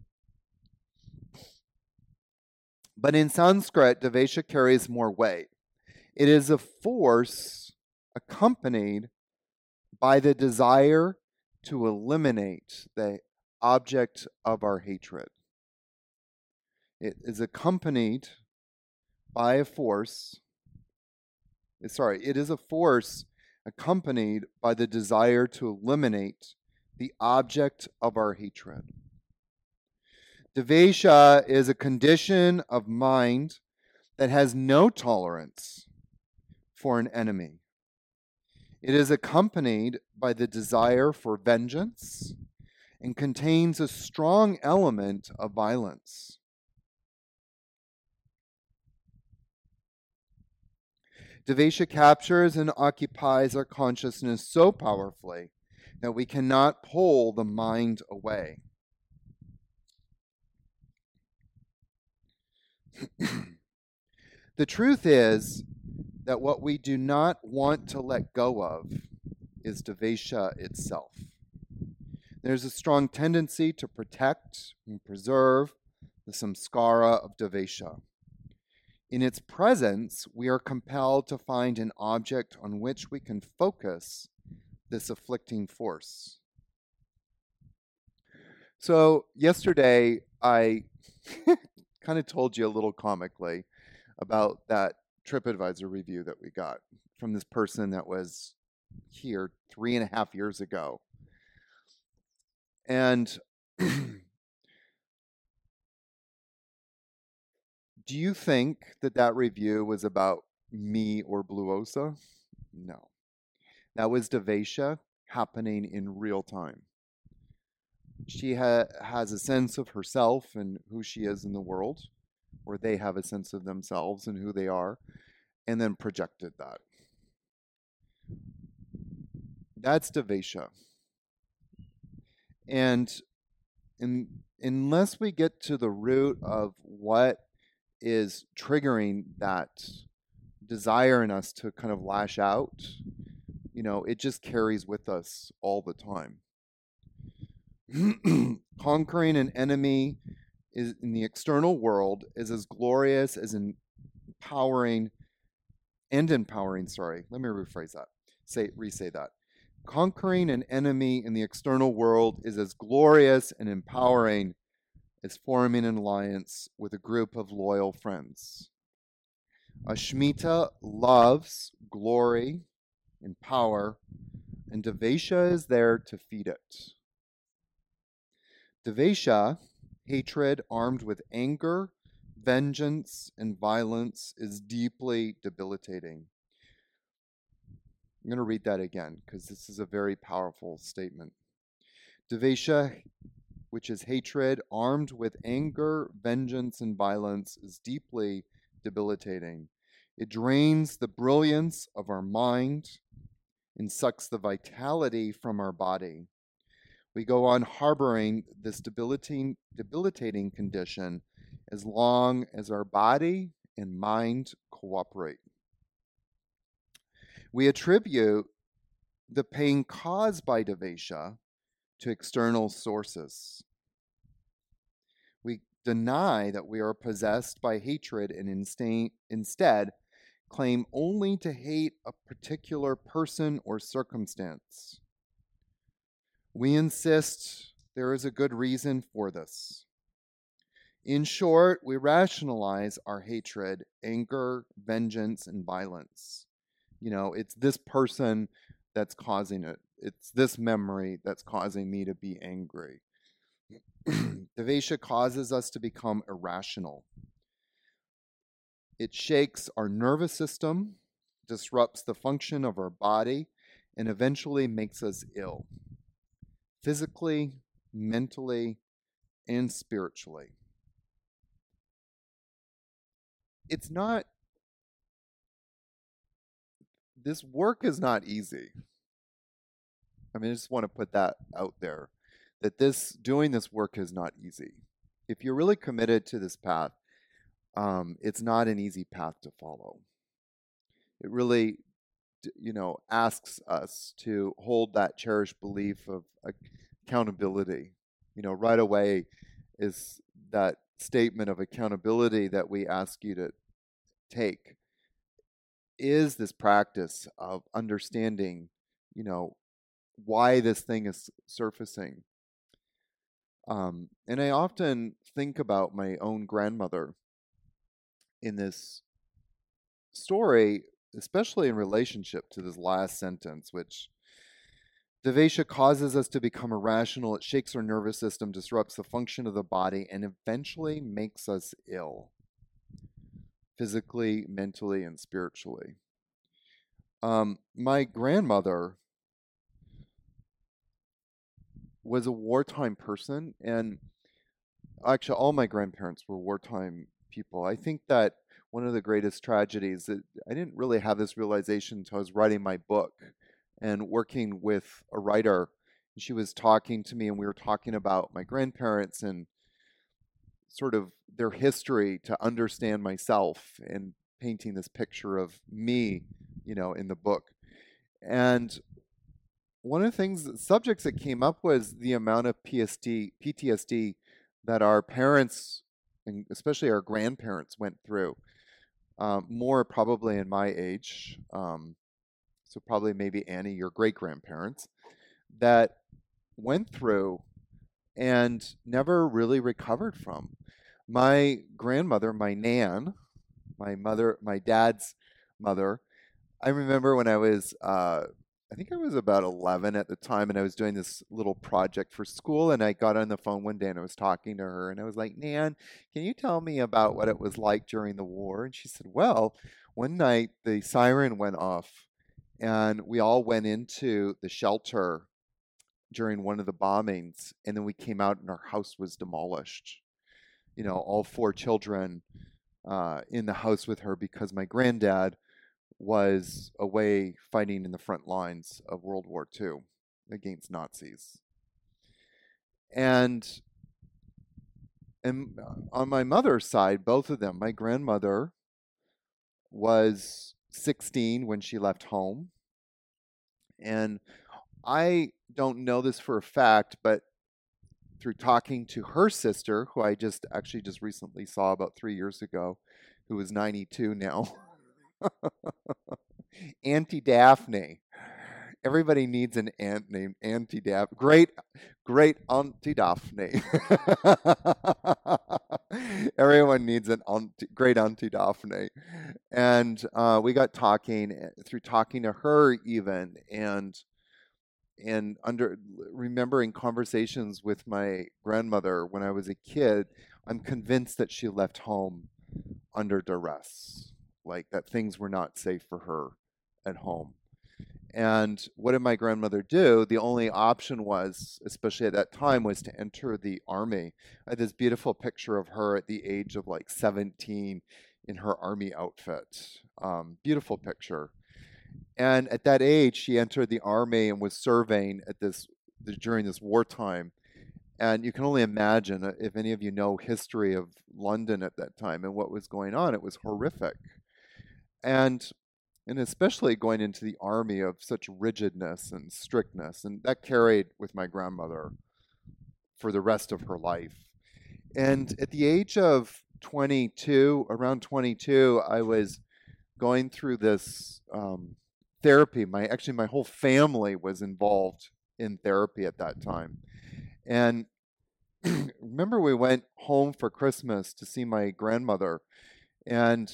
Speaker 1: But in Sanskrit, Devesha carries more weight. It is a force accompanied by the desire to eliminate the object of our hatred. It is accompanied by a force, sorry, it is a force accompanied by the desire to eliminate the object of our hatred. Devesha is a condition of mind that has no tolerance for an enemy. It is accompanied by the desire for vengeance and contains a strong element of violence. Devesha captures and occupies our consciousness so powerfully that we cannot pull the mind away. The truth is that what we do not want to let go of is Devesha itself. There's a strong tendency to protect and preserve the samskara of Devesha. In its presence, we are compelled to find an object on which we can focus this afflicting force. So, yesterday, I kind of told you a little comically about that TripAdvisor review that we got from this person that was here three and a half years ago. And do you think that that review was about me or Blue Osa? No. That was Devesha happening in real time. She ha- has a sense of herself and who she is in the world, or they have a sense of themselves and who they are, and then projected that. That's Devesha. And in, unless we get to the root of what is triggering that desire in us to kind of lash out, you know, it just carries with us all the time. Conquering an enemy is in the external world is as glorious as empowering and empowering, sorry, let me rephrase that. Say re-say that. Conquering an enemy in the external world is as glorious and empowering as forming an alliance with a group of loyal friends. Ashmita loves glory and power, and Devesha is there to feed it. Devesha, hatred armed with anger, vengeance, and violence, is deeply debilitating. I'm going to read that again because this is a very powerful statement. Devesha, which is hatred armed with anger, vengeance, and violence, is deeply debilitating. It drains the brilliance of our mind and sucks the vitality from our body. We go on harboring this debilitating, debilitating condition as long as our body and mind cooperate. We attribute the pain caused by Devesha to external sources. We deny that we are possessed by hatred and insta- instead claim only to hate a particular person or circumstance. We insist there is a good reason for this. In short, we rationalize our hatred, anger, vengeance, and violence. You know, it's this person that's causing it. It's this memory that's causing me to be angry. Devesha causes us to become irrational. It shakes our nervous system, disrupts the function of our body, and eventually makes us ill. Physically, mentally, and spiritually. It's not, this work is not easy. I mean, I just want to put that out there, that this, doing this work is not easy. If you're really committed to this path, um, it's not an easy path to follow. It really, you know, asks us to hold that cherished belief of accountability. You know, right away is that statement of accountability that we ask you to take. Is this practice of understanding, you know, why this thing is surfacing. Um, and I often think about my own grandmother in this story, especially in relationship to this last sentence, which Devesha causes us to become irrational. It shakes our nervous system, disrupts the function of the body, and eventually makes us ill. physically, mentally, and spiritually. Um, my grandmother was a wartime person, and actually, all my grandparents were wartime people. I think that one of the greatest tragedies that I didn't really have this realization until I was writing my book and working with a writer. She was talking to me, and we were talking about my grandparents and sort of their history to understand myself and painting this picture of me, you know, in the book. And one of the things, subjects that came up was the amount of P S D, P T S D that our parents, and especially our grandparents, went through. Um, more probably in my age, um, so probably maybe Annie, your great grandparents, that went through and never really recovered from. My grandmother, my Nan, my mother, my dad's mother, I remember when I was, uh, I think I was about eleven at the time, and I was doing this little project for school, and I got on the phone one day and I was talking to her, and I was like, Nan, can you tell me about what it was like during the war? And she said, well, one night the siren went off, and we all went into the shelter during one of the bombings, and then we came out and our house was demolished. You know, all four children uh, in the house with her because my granddad was away fighting in the front lines of World War Two against Nazis. And and on my mother's side, both of them, my grandmother was sixteen when she left home. And I don't know this for a fact, but through talking to her sister, who I just actually just recently saw about three years ago, who is ninety-two now, Auntie Daphne. Everybody needs an aunt named Auntie Daphne. Great, great Auntie Daphne. Everyone needs an auntie, great Auntie Daphne. And uh, we got talking through talking to her even, and and under remembering conversations with my grandmother when I was a kid. I'm convinced that she left home under duress, like that things were not safe for her at home. And what did my grandmother do? The only option was, especially at that time, was to enter the army. I had this beautiful picture of her at the age of like seventeen in her army outfit. Um, beautiful picture. And at that age, she entered the army and was serving at this during this wartime. And you can only imagine, uh, if any of you know history of London at that time and what was going on, it was horrific. And and especially going into the army of such rigidness and strictness, and that carried with my grandmother for the rest of her life. And at the age of twenty-two, around twenty-two, I was going through this um, therapy. My actually my whole family was involved in therapy at that time. And remember, we went home for Christmas to see my grandmother, and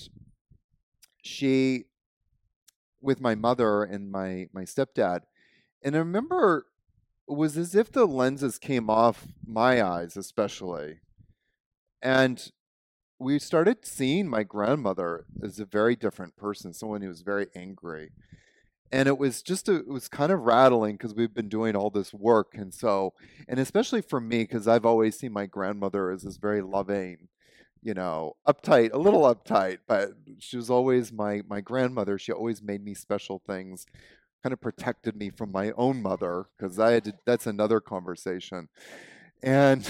Speaker 1: she with my mother and my my stepdad. And I remember it was as if the lenses came off my eyes, especially. And we started seeing my grandmother as a very different person, someone who was very angry. And it was just a, it was kind of rattling because we've been doing all this work. And so, and especially for me, because I've always seen my grandmother as this very loving, you know, uptight, a little uptight, but she was always my my grandmother. She always made me special things, kind of protected me from my own mother because I had to, that's another conversation. And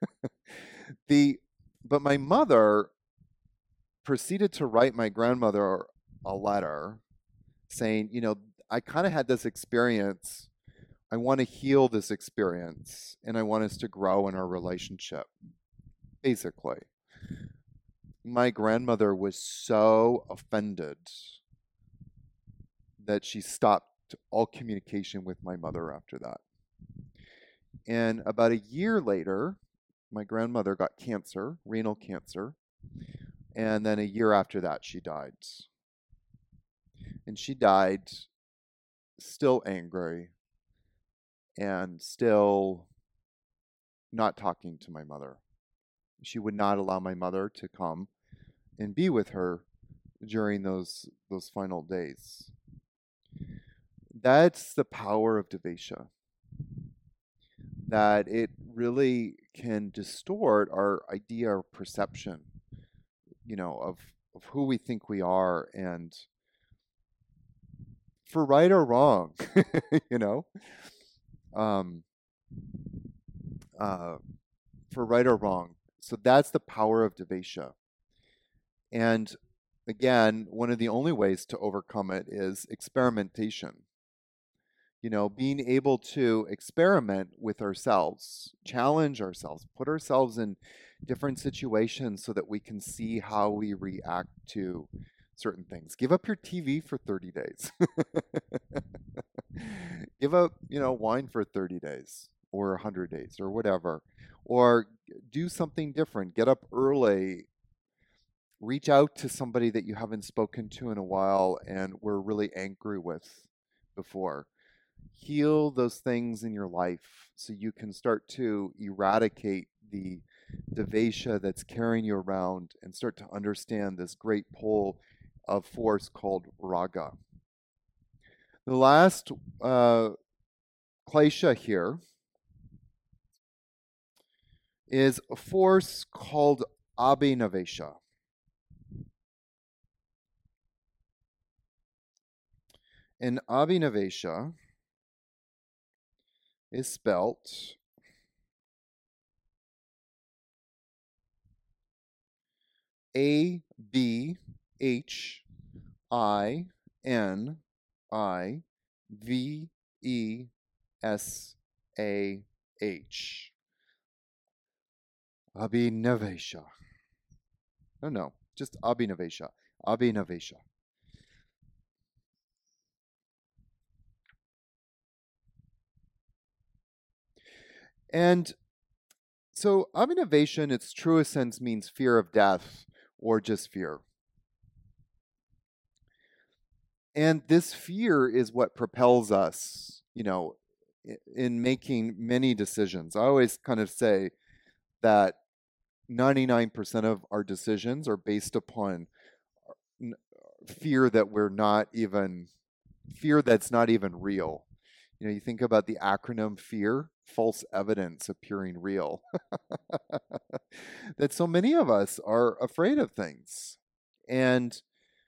Speaker 1: the but my mother proceeded to write my grandmother a letter saying, you know, I kind of had this experience. I want to heal this experience and I want us to grow in our relationship. Basically, my grandmother was so offended that she stopped all communication with my mother after that. And about a year later, my grandmother got cancer, renal cancer. And then a year after that, she died. And she died still angry and still not talking to my mother. She would not allow my mother to come and be with her during those those final days. That's the power of Devesha. That it really can distort our idea or perception, you know, of of who we think we are, and for right or wrong, you know, um, uh, for right or wrong. So that's the power of Devesha. And again, one of the only ways to overcome it is experimentation. You know, being able to experiment with ourselves, challenge ourselves, put ourselves in different situations so that we can see how we react to certain things. Give up your T V for thirty days. Give up, you know, wine for thirty days or one hundred days or whatever. Or do something different. Get up early. Reach out to somebody that you haven't spoken to in a while and were really angry with before. Heal those things in your life so you can start to eradicate the devesha that's carrying you around and start to understand this great pole of force called raga. The last uh, klesha here is a force called abhinavesha. And abhinavesha is spelt A B H I N I V E S A H. Abhinavesha. No, no, just abhinavesha. Abhinavesha. And so abhinavesha in its truest sense means fear of death or just fear. And this fear is what propels us, you know, in making many decisions. I always kind of say that ninety-nine percent of our decisions are based upon fear that we're not even, fear that's not even real. You know, you think about the acronym FEAR, false evidence appearing real. That so many of us are afraid of things. And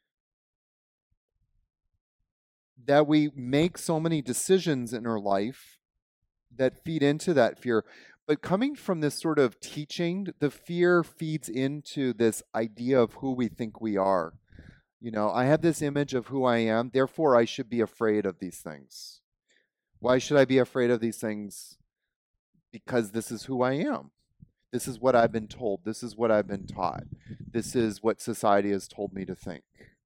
Speaker 1: that we make so many decisions in our life that feed into that fear. But coming from this sort of teaching, the fear feeds into this idea of who we think we are. You know, I have this image of who I am, therefore I should be afraid of these things. Why should I be afraid of these things? Because this is who I am. This is what I've been told. This is what I've been taught. This is what society has told me to think.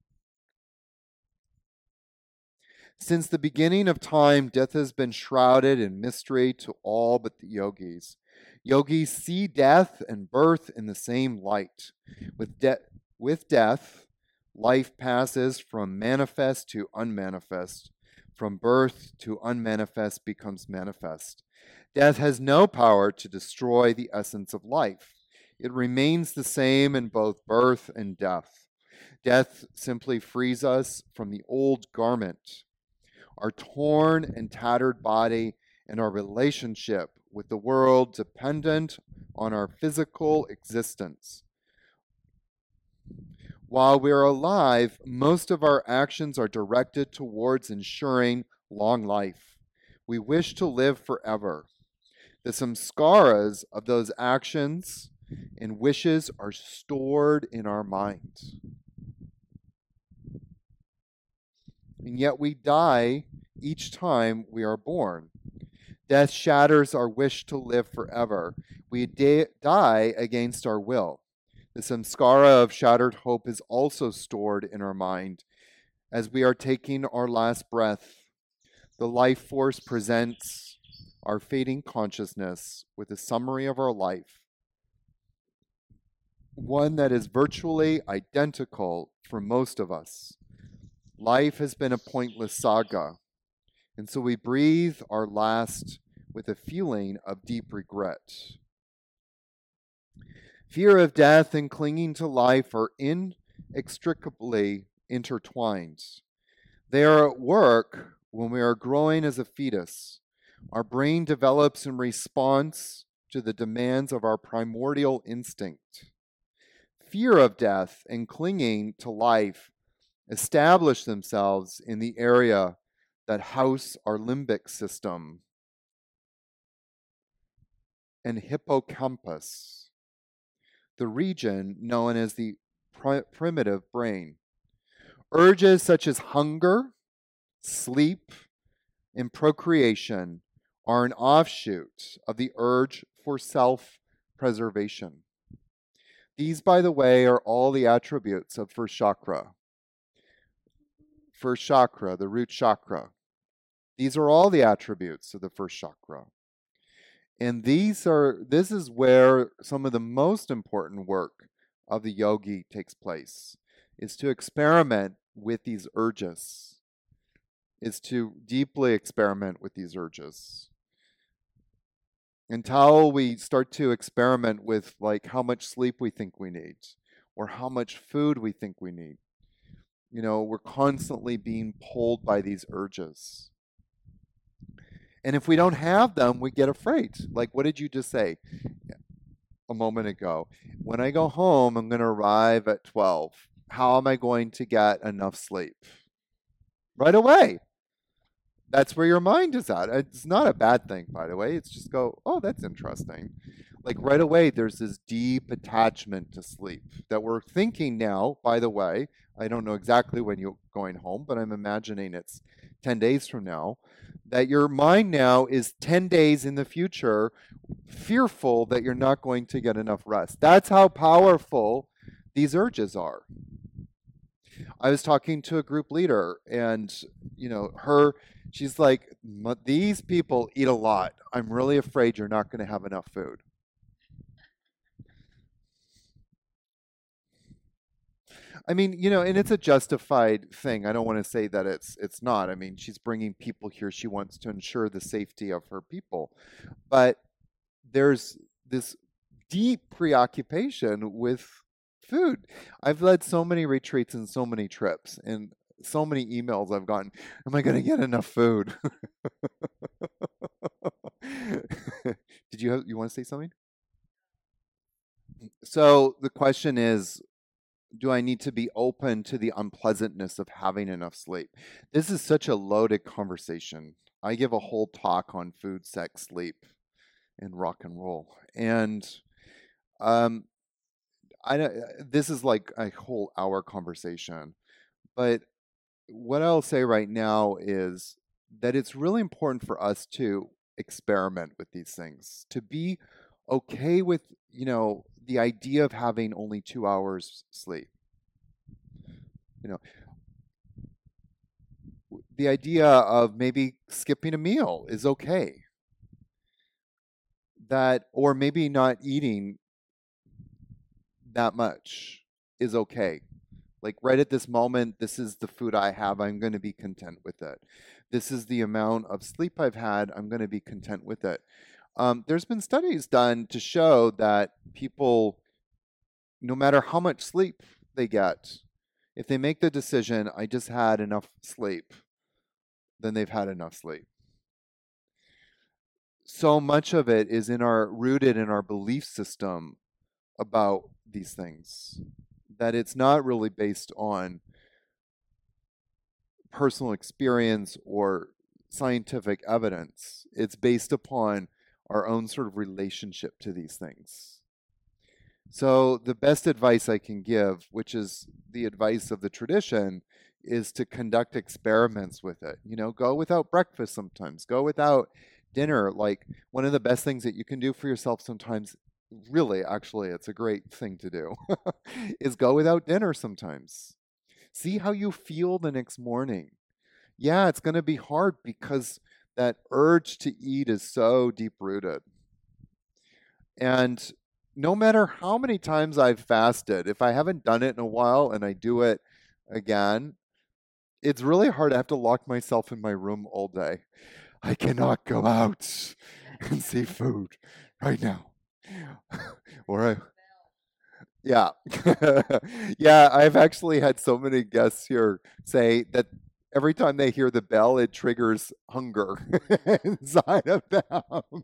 Speaker 1: Since the beginning of time, death has been shrouded in mystery to all but the yogis. Yogis see death and birth in the same light. With, de- with death, life passes from manifest to unmanifest. From birth to unmanifest becomes manifest. Death has no power to destroy the essence of life. It remains the same in both birth and death. Death simply frees us from the old garment, our torn and tattered body, and our relationship with the world dependent on our physical existence. While we are alive, most of our actions are directed towards ensuring long life. We wish to live forever. The samskaras of those actions and wishes are stored in our minds. And yet we die each time we are born. Death shatters our wish to live forever. We de- die against our will. The samskara of shattered hope is also stored in our mind as we are taking our last breath. The life force presents our fading consciousness with a summary of our life, one that is virtually identical for most of us. Life has been a pointless saga, and so we breathe our last with a feeling of deep regret. Fear of death and clinging to life are in inextricably intertwined. They are at work when we are growing as a fetus. Our brain develops in response to the demands of our primordial instinct. Fear of death and clinging to life establish themselves in the area that house our limbic system and hippocampus, the region known as the pri- primitive brain. Urges such as hunger, sleep, and procreation are an offshoot of the urge for self preservation. These, by the way, are all the attributes of first chakra. First chakra, the root chakra. These are all the attributes of the first chakra. And these are this is where some of the most important work of the yogi takes place, is to experiment with these urges, is to deeply experiment with these urges. Until we start to experiment with like how much sleep we think we need or how much food we think we need. You know, we're constantly being pulled by these urges. And if we don't have them, we get afraid. Like, what did you just say a moment ago? When I go home, I'm going to arrive at twelve. How am I going to get enough sleep? Right away. That's where your mind is at. It's not a bad thing, by the way. It's just go, oh, that's interesting. Like right away, there's this deep attachment to sleep that we're thinking now, by the way. I don't know exactly when you're going home, but I'm imagining it's ten days from now, that your mind now is ten days in the future, fearful that you're not going to get enough rest. That's how powerful these urges are. I was talking to a group leader, and, you know, her, she's like, these people eat a lot. I'm really afraid you're not going to have enough food. I mean, you know, and it's a justified thing. I don't want to say that it's it's not. I mean, she's bringing people here. She wants to ensure the safety of her people. But there's this deep preoccupation with food. I've led so many retreats and so many trips and so many emails I've gotten. Am I going to get enough food? Did you have, you want to say something? So the question is, do I need to be open to the unpleasantness of having enough sleep? This is such a loaded conversation. I give a whole talk on food, sex, sleep, and rock and roll. And um, I don't- this is like a whole hour conversation. But what I'll say right now is that it's really important for us to experiment with these things, to be okay with, you know, the idea of having only two hours sleep. You know, the idea of maybe skipping a meal is okay. That, or maybe not eating that much is okay. Like right at this moment, this is the food I have. I'm going to be content with it. This is the amount of sleep I've had. I'm going to be content with it. Um, there's been studies done to show that people, no matter how much sleep they get, if they make the decision, I just had enough sleep, then they've had enough sleep. So much of it is in our rooted in our belief system about these things that it's not really based on personal experience or scientific evidence. It's based upon our own sort of relationship to these things. So, the best advice I can give, which is the advice of the tradition, is to conduct experiments with it. You know, go without breakfast sometimes, go without dinner. Like, one of the best things that you can do for yourself sometimes, really, actually, it's a great thing to do, is go without dinner sometimes. See how you feel the next morning. Yeah, it's going to be hard because that urge to eat is so deep rooted. And no matter how many times I've fasted, if I haven't done it in a while and I do it again, it's really hard. I have to lock myself in my room all day. I cannot go out and see food right now. or I, Yeah. Yeah, I've actually had so many guests here say that every time they hear the bell, it triggers hunger inside of them.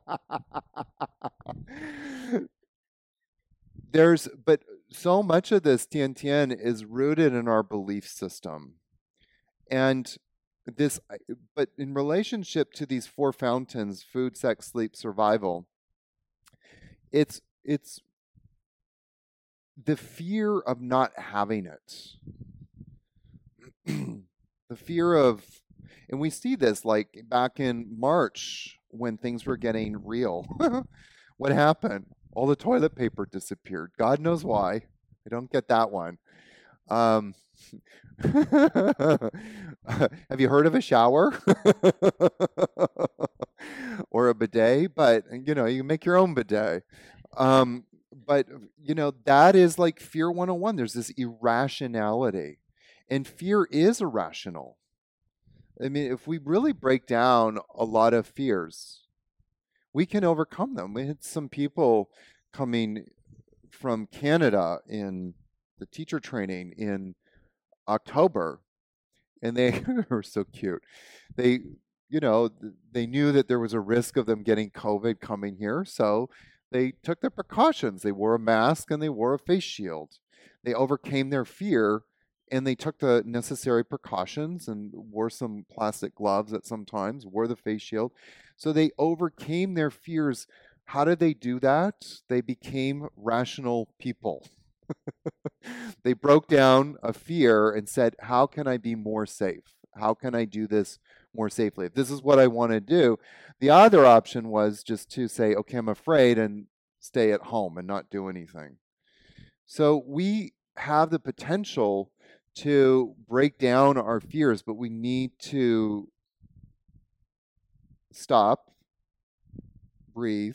Speaker 1: There's, but so much of this Tian Tian is rooted in our belief system. And this, I- but in relationship to these four fountains, food, sex, sleep, survival, it's it's the fear of not having it. The fear of, and we see this like back in March when things were getting real. What happened? All the toilet paper disappeared. God knows why. I don't get that one. Um, have you heard of a shower or a bidet? But you know, you can make your own bidet. Um, but you know, that is like fear one oh one. There's this irrationality, and fear is irrational. I mean, if we really break down a lot of fears, we can overcome them. We had some people coming from Canada in the teacher training in October, and they were so cute. They, you know, th- they knew that there was a risk of them getting COVID coming here, so they took their precautions. They wore a mask and they wore a face shield. They overcame their fear and they took the necessary precautions and wore some plastic gloves at some times, wore the face shield. So they overcame their fears. How did they do that? They became rational people. They broke down a fear and said, how can I be more safe? How can I do this more safely? If this is what I want to do, the other option was just to say, okay, I'm afraid and stay at home and not do anything. So we have the potential to break down our fears, but we need to stop, breathe,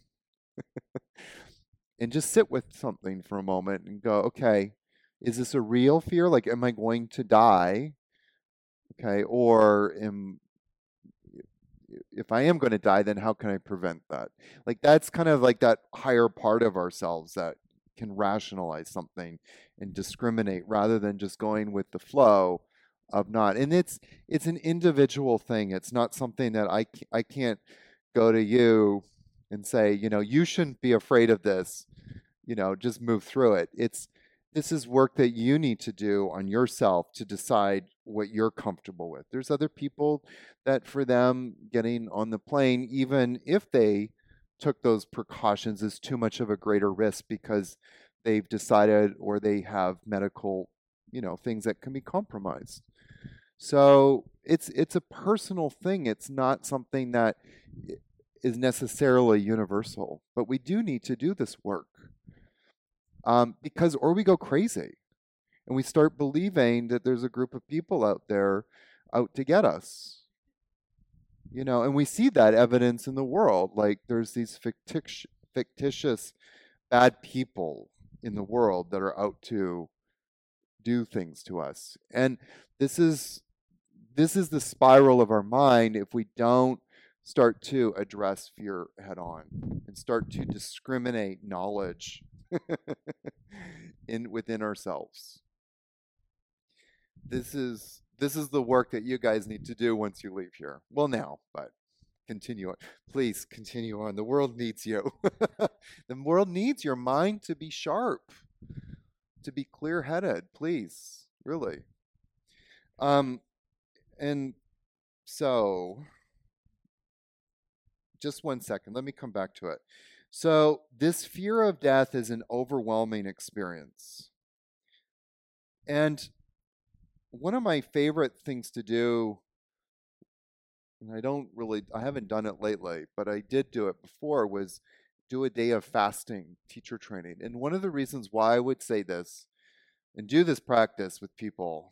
Speaker 1: and just sit with something for a moment and go, okay, is this a real fear? Like, am I going to die? Okay, or am if I am going to die, then how can I prevent that? Like that's kind of like that higher part of ourselves that can rationalize something and discriminate rather than just going with the flow of not. And it's it's an individual thing. It's not something that I c- I can't go to you and say, you know, you shouldn't be afraid of this, you know, just move through it. It's this is work that you need to do on yourself to decide what you're comfortable with. There's other people that for them getting on the plane, even if they took those precautions, is too much of a greater risk because they've decided or they have medical, you know, things that can be compromised. So it's it's a personal thing. It's not something that is necessarily universal, but we do need to do this work um, because or we go crazy and we start believing that there's a group of people out there out to get us, you know, and we see that evidence in the world. Like there's these fictitious fictitious bad people in the world that are out to do things to us, and this is this is the spiral of our mind if we don't start to address fear head on and start to discriminate knowledge in within ourselves. This is this is the work that you guys need to do once you leave here. Well, now, but continue on. Please continue on. The world needs you. The world needs your mind to be sharp, to be clear-headed. Please, really. Um, and so, just one second. Let me come back to it. So, this fear of death is an overwhelming experience, and one of my favorite things to do, and I don't really, I haven't done it lately, but I did do it before, was do a day of fasting teacher training. And one of the reasons why I would say this and do this practice with people,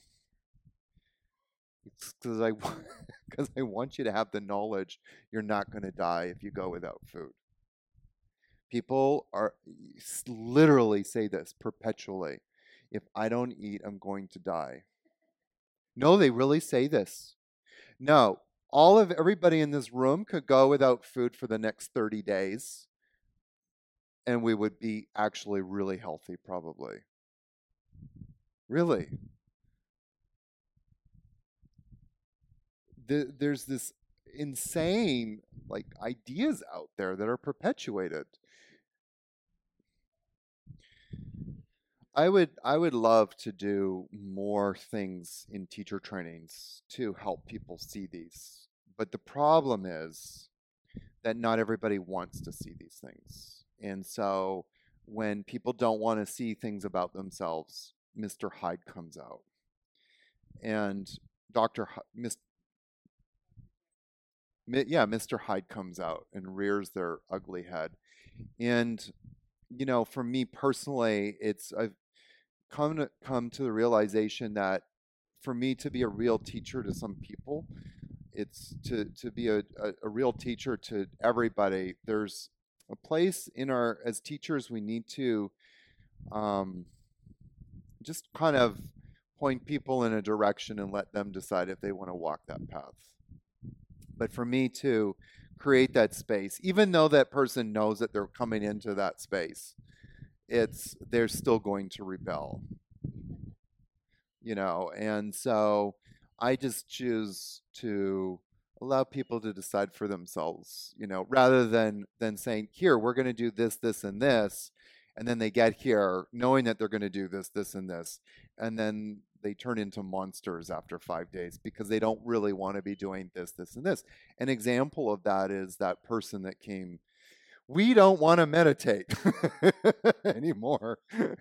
Speaker 1: it's because I, because I want you to have the knowledge you're not going to die if you go without food. People are literally say this perpetually. If I don't eat, I'm going to die. No, they really say this. No, all of everybody in this room could go without food for the next thirty days and we would be actually really healthy, probably. Really. The, there's this insane like ideas out there that are perpetuated. I would I would love to do more things in teacher trainings to help people see these. But the problem is that not everybody wants to see these things. And so when people don't want to see things about themselves, Mister Hyde comes out. And Doctor Hy- Mis- Mi- yeah, Mister Hyde comes out and rears their ugly head. And you know, for me personally, it's I've come to come to the realization that for me to be a real teacher to some people, it's to to be a, a, a real teacher to everybody. There's a place in our as teachers we need to um, just kind of point people in a direction and let them decide if they want to walk that path. But for me to create that space, even though that person knows that they're coming into that space, it's they're still going to rebel, you know. And so I just choose to allow people to decide for themselves, you know, rather than than saying, here, we're going to do this, this, and this, and then they get here knowing that they're going to do this, this, and this, and then they turn into monsters after five days because they don't really want to be doing this, this, and this. An example of that is that person that came, we don't want to meditate anymore.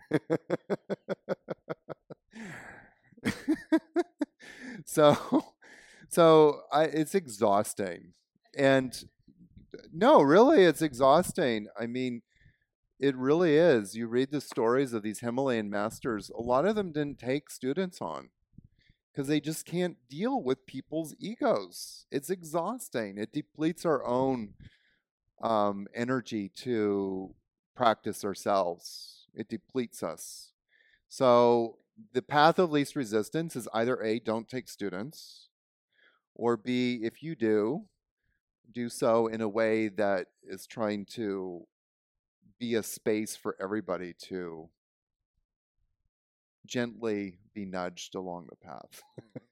Speaker 1: so so I, it's exhausting. And no, really, it's exhausting. I mean, it really is. You read the stories of these Himalayan masters, a lot of them didn't take students on because they just can't deal with people's egos. It's exhausting. It depletes our own um, energy to practice ourselves. It depletes us. So the path of least resistance is either A, don't take students, or B, if you do, do so in a way that is trying to be a space for everybody to gently be nudged along the path.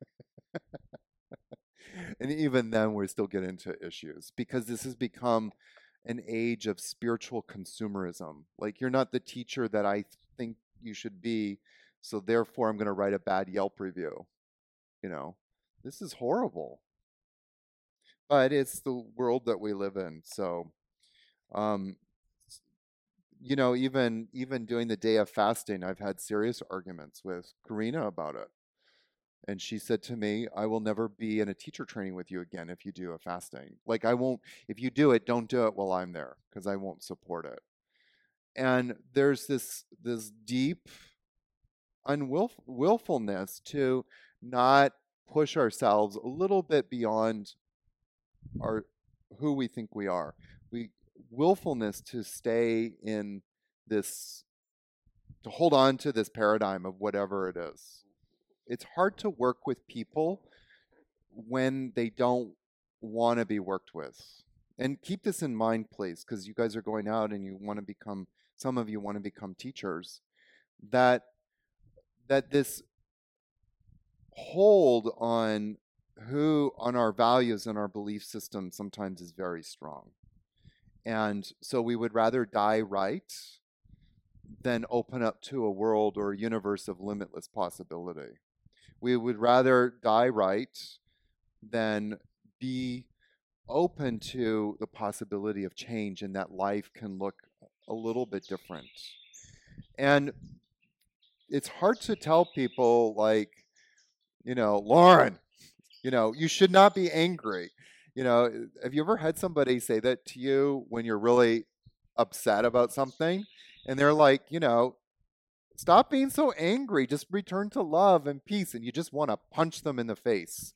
Speaker 1: And even then, we're still getting into issues because this has become an age of spiritual consumerism. Like, you're not the teacher that I think you should be, so therefore I'm going to write a bad Yelp review. You know, this is horrible. But it's the world that we live in. So, um, you know, even even doing the day of fasting, I've had serious arguments with Karina about it. And she said to me, I will never be in a teacher training with you again if you do a fasting. Like, I won't, if you do it, don't do it while I'm there because I won't support it. And there's this this deep unwillfulness to not push ourselves a little bit beyond our who we think we are. We willfulness to stay in this, to hold on to this paradigm of whatever it is. It's hard to work with people when they don't want to be worked with. And keep this in mind, please, because you guys are going out and you want to become, some of you want to become teachers, that that this hold on who on our values and our belief system sometimes is very strong. And so we would rather die right than open up to a world or a universe of limitless possibility. We would rather die right than be open to the possibility of change and that life can look a little bit different. And it's hard to tell people, like, you know, Lauren, you know, you should not be angry. You know, have you ever had somebody say that to you when you're really upset about something? And they're like, you know, stop being so angry. Just return to love and peace. And you just want to punch them in the face.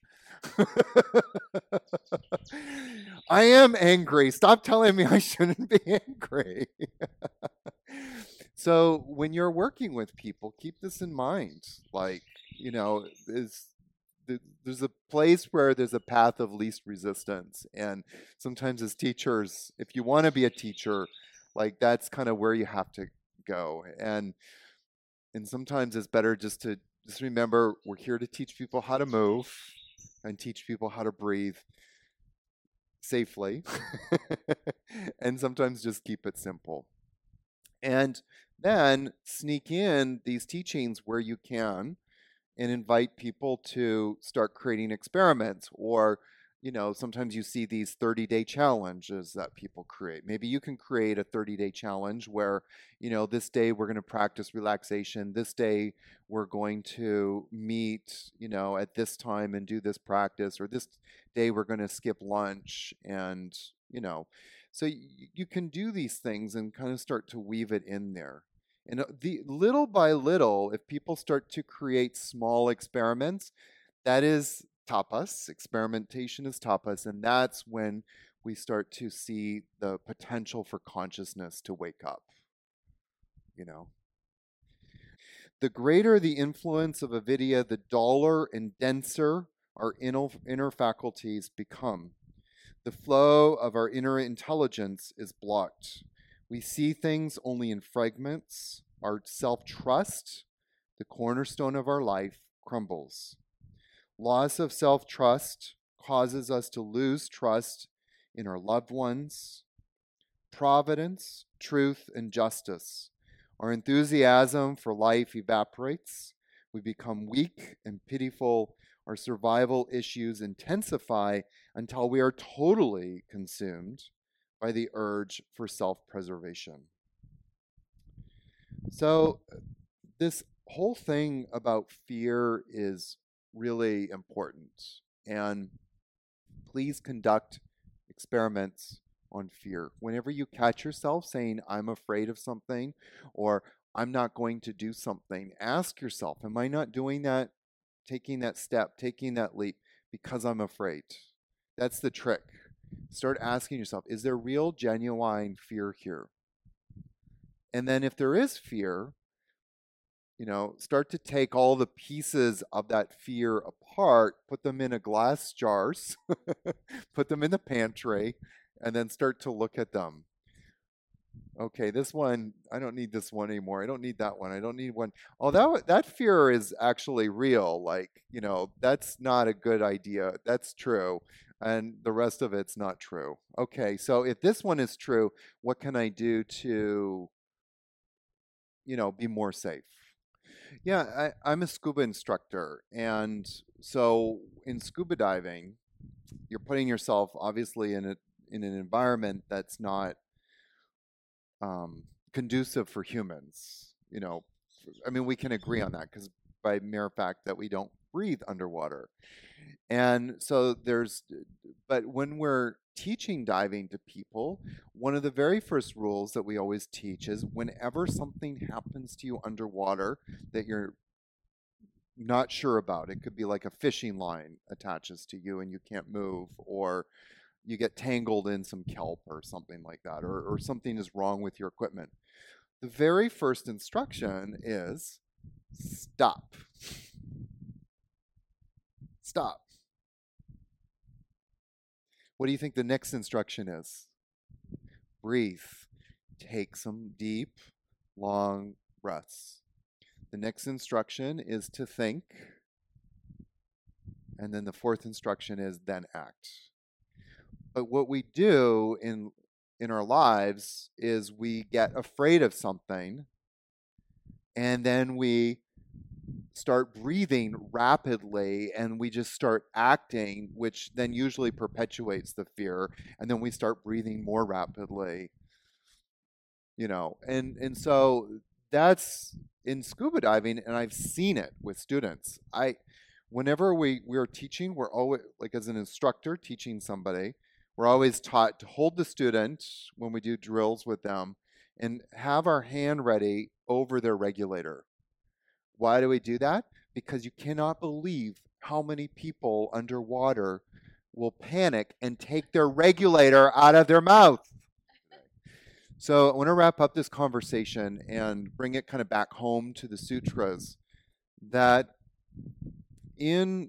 Speaker 1: I am angry. Stop telling me I shouldn't be angry. So when you're working with people, keep this in mind. Like, you know, is there's a place where there's a path of least resistance. And sometimes as teachers, if you want to be a teacher, Like that's kind of where you have to go. And and sometimes it's better just to just remember we're here to teach people how to move and teach people how to breathe safely. And sometimes just keep it simple. And then sneak in these teachings where you can and invite people to start creating experiments. Or you know sometimes you see these thirty day challenges that people create. Maybe you can create a thirty day challenge where you know this day we're going to practice relaxation, this day we're going to meet you know at this time and do this practice, or this day we're going to skip lunch. And you know so y- you can do these things and kind of start to weave it in there. And uh, the little by little, if people start to create small experiments, that is tapas. Experimentation is tapas, and that's when we start to see the potential for consciousness to wake up. You know, the greater the influence of avidya, the duller and denser our inner, inner faculties become. The flow of our inner intelligence is blocked. We see things only in fragments. Our self trust, the cornerstone of our life, crumbles. Loss of self trust causes us to lose trust in our loved ones, providence, truth, and justice. Our enthusiasm for life evaporates. We become weak and pitiful. Our survival issues intensify until we are totally consumed by the urge for self preservation. So, this whole thing about fear is really important. And please conduct experiments on fear. Whenever you catch yourself saying, I'm afraid of something, or I'm not going to do something, ask yourself, am I not doing that, taking that step, taking that leap because I'm afraid? That's the trick. Start asking yourself, is there real, genuine fear here? And then if there is fear, you know, start to take all the pieces of that fear apart, put them in a glass jars, put them in the pantry, and then start to look at them. Okay, this one, I don't need this one anymore. I don't need that one. I don't need one. Oh, that that fear is actually real. Like, you know, that's not a good idea. That's true. And the rest of it's not true. Okay, so if this one is true, what can I do to, you know, be more safe? Yeah, I, I'm a scuba instructor. And so in scuba diving, you're putting yourself obviously in a in an environment that's not um, conducive for humans. You know, I mean, we can agree on that because by mere fact that we don't breathe underwater. And so there's, but when we're teaching diving to people, one of the very first rules that we always teach is whenever something happens to you underwater that you're not sure about, it could be like a fishing line attaches to you and you can't move, or you get tangled in some kelp or something like that, or, or something is wrong with your equipment. The very first instruction is stop. Stop. What do you think the next instruction is? Breathe. Take some deep, long breaths. The next instruction is to think. And then the fourth instruction is then act. But what we do in in our lives is we get afraid of something and then we start breathing rapidly and we just start acting, which then usually perpetuates the fear, and then we start breathing more rapidly, you know. And and so that's in scuba diving, and I've seen it with students. I whenever we we're teaching, we're always like, as an instructor teaching somebody, we're always taught to hold the student when we do drills with them and have our hand ready over their regulator. Why do we do that? Because you cannot believe how many people underwater will panic and take their regulator out of their mouth. So I want to wrap up this conversation and bring it kind of back home to the sutras, that in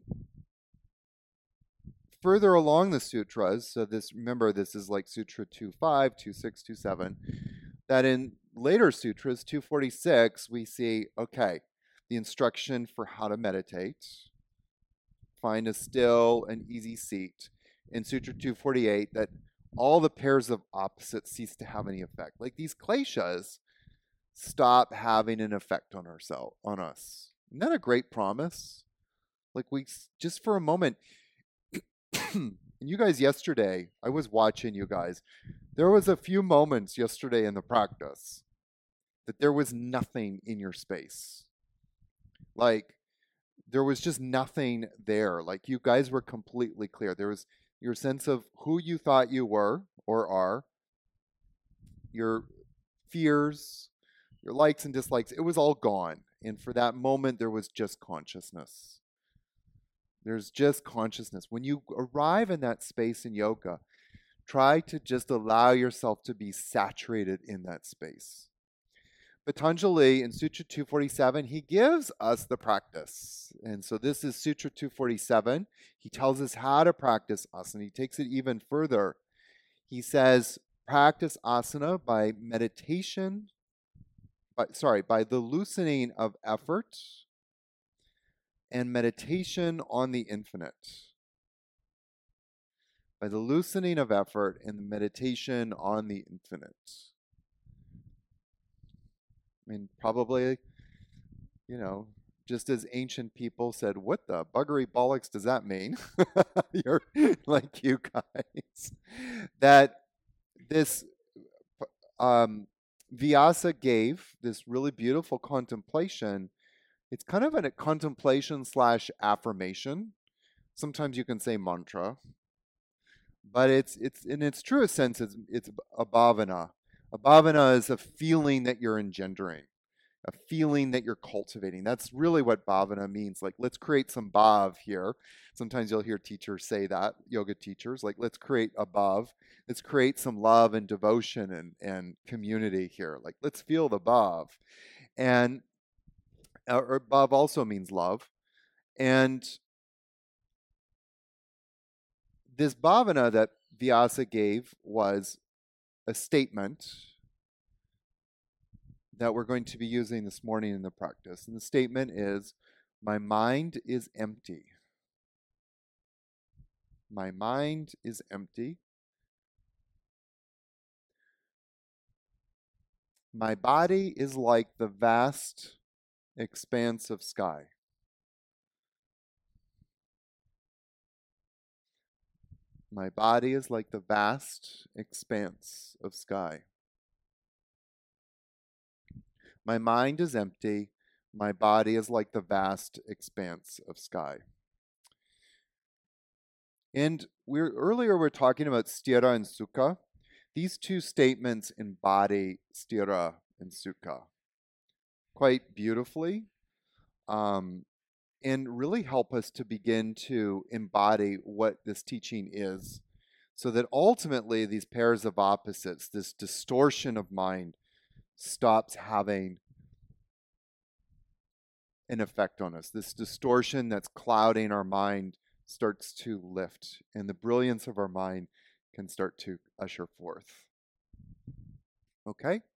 Speaker 1: further along the sutras, so this, remember, this is like Sutra two five, two six, two seven. that in later sutras, two forty-six, we see, okay, the instruction for how to meditate, find a still and easy seat. In Sutra two forty-eight, that all the pairs of opposites cease to have any effect. Like these kleshas stop having an effect on ourselves, on us. Isn't that a great promise? Like we just for a moment, and you guys yesterday, I was watching you guys. There was a few moments yesterday in the practice that there was nothing in your space. Like there was just nothing there. Like you guys were completely clear. There was your sense of who you thought you were or are, your fears, your likes and dislikes. It was all gone. And for that moment, there was just consciousness. There's just consciousness. When you arrive in that space in yoga, try to just allow yourself to be saturated in that space. Patanjali in Sutra two forty-seven, he gives us the practice. And so this is Sutra two forty-seven. He tells us how to practice asana. He takes it even further. He says, practice asana by meditation, by, sorry, by the loosening of effort and meditation on the infinite. By the loosening of effort and the meditation on the infinite. I mean, probably, you know, just as ancient people said, what the buggery bollocks does that mean? You're like you guys. That this um, Vyasa gave this really beautiful contemplation. It's kind of a contemplation slash affirmation. Sometimes you can say mantra, but it's it's in its truest sense, it's, it's a bhavana. A bhavana is a feeling that you're engendering, a feeling that you're cultivating. That's really what bhavana means. Like, let's create some bhav here. Sometimes you'll hear teachers say that, yoga teachers, like, let's create a bhav. Let's create some love and devotion and, and community here. Like, let's feel the bhav. And or bhav also means love. And this bhavana that Vyasa gave was a statement that we're going to be using this morning in the practice. And the statement is, my mind is empty. My mind is empty. My body is like the vast expanse of sky. My body is like the vast expanse of sky. My mind is empty. My body is like the vast expanse of sky. And we're earlier we're talking about sthira and sukha. These two statements embody sthira and sukha quite beautifully, um, and really help us to begin to embody what this teaching is, so that ultimately these pairs of opposites, this distortion of mind, stops having an effect on us. This distortion that's clouding our mind starts to lift, and the brilliance of our mind can start to usher forth. Okay?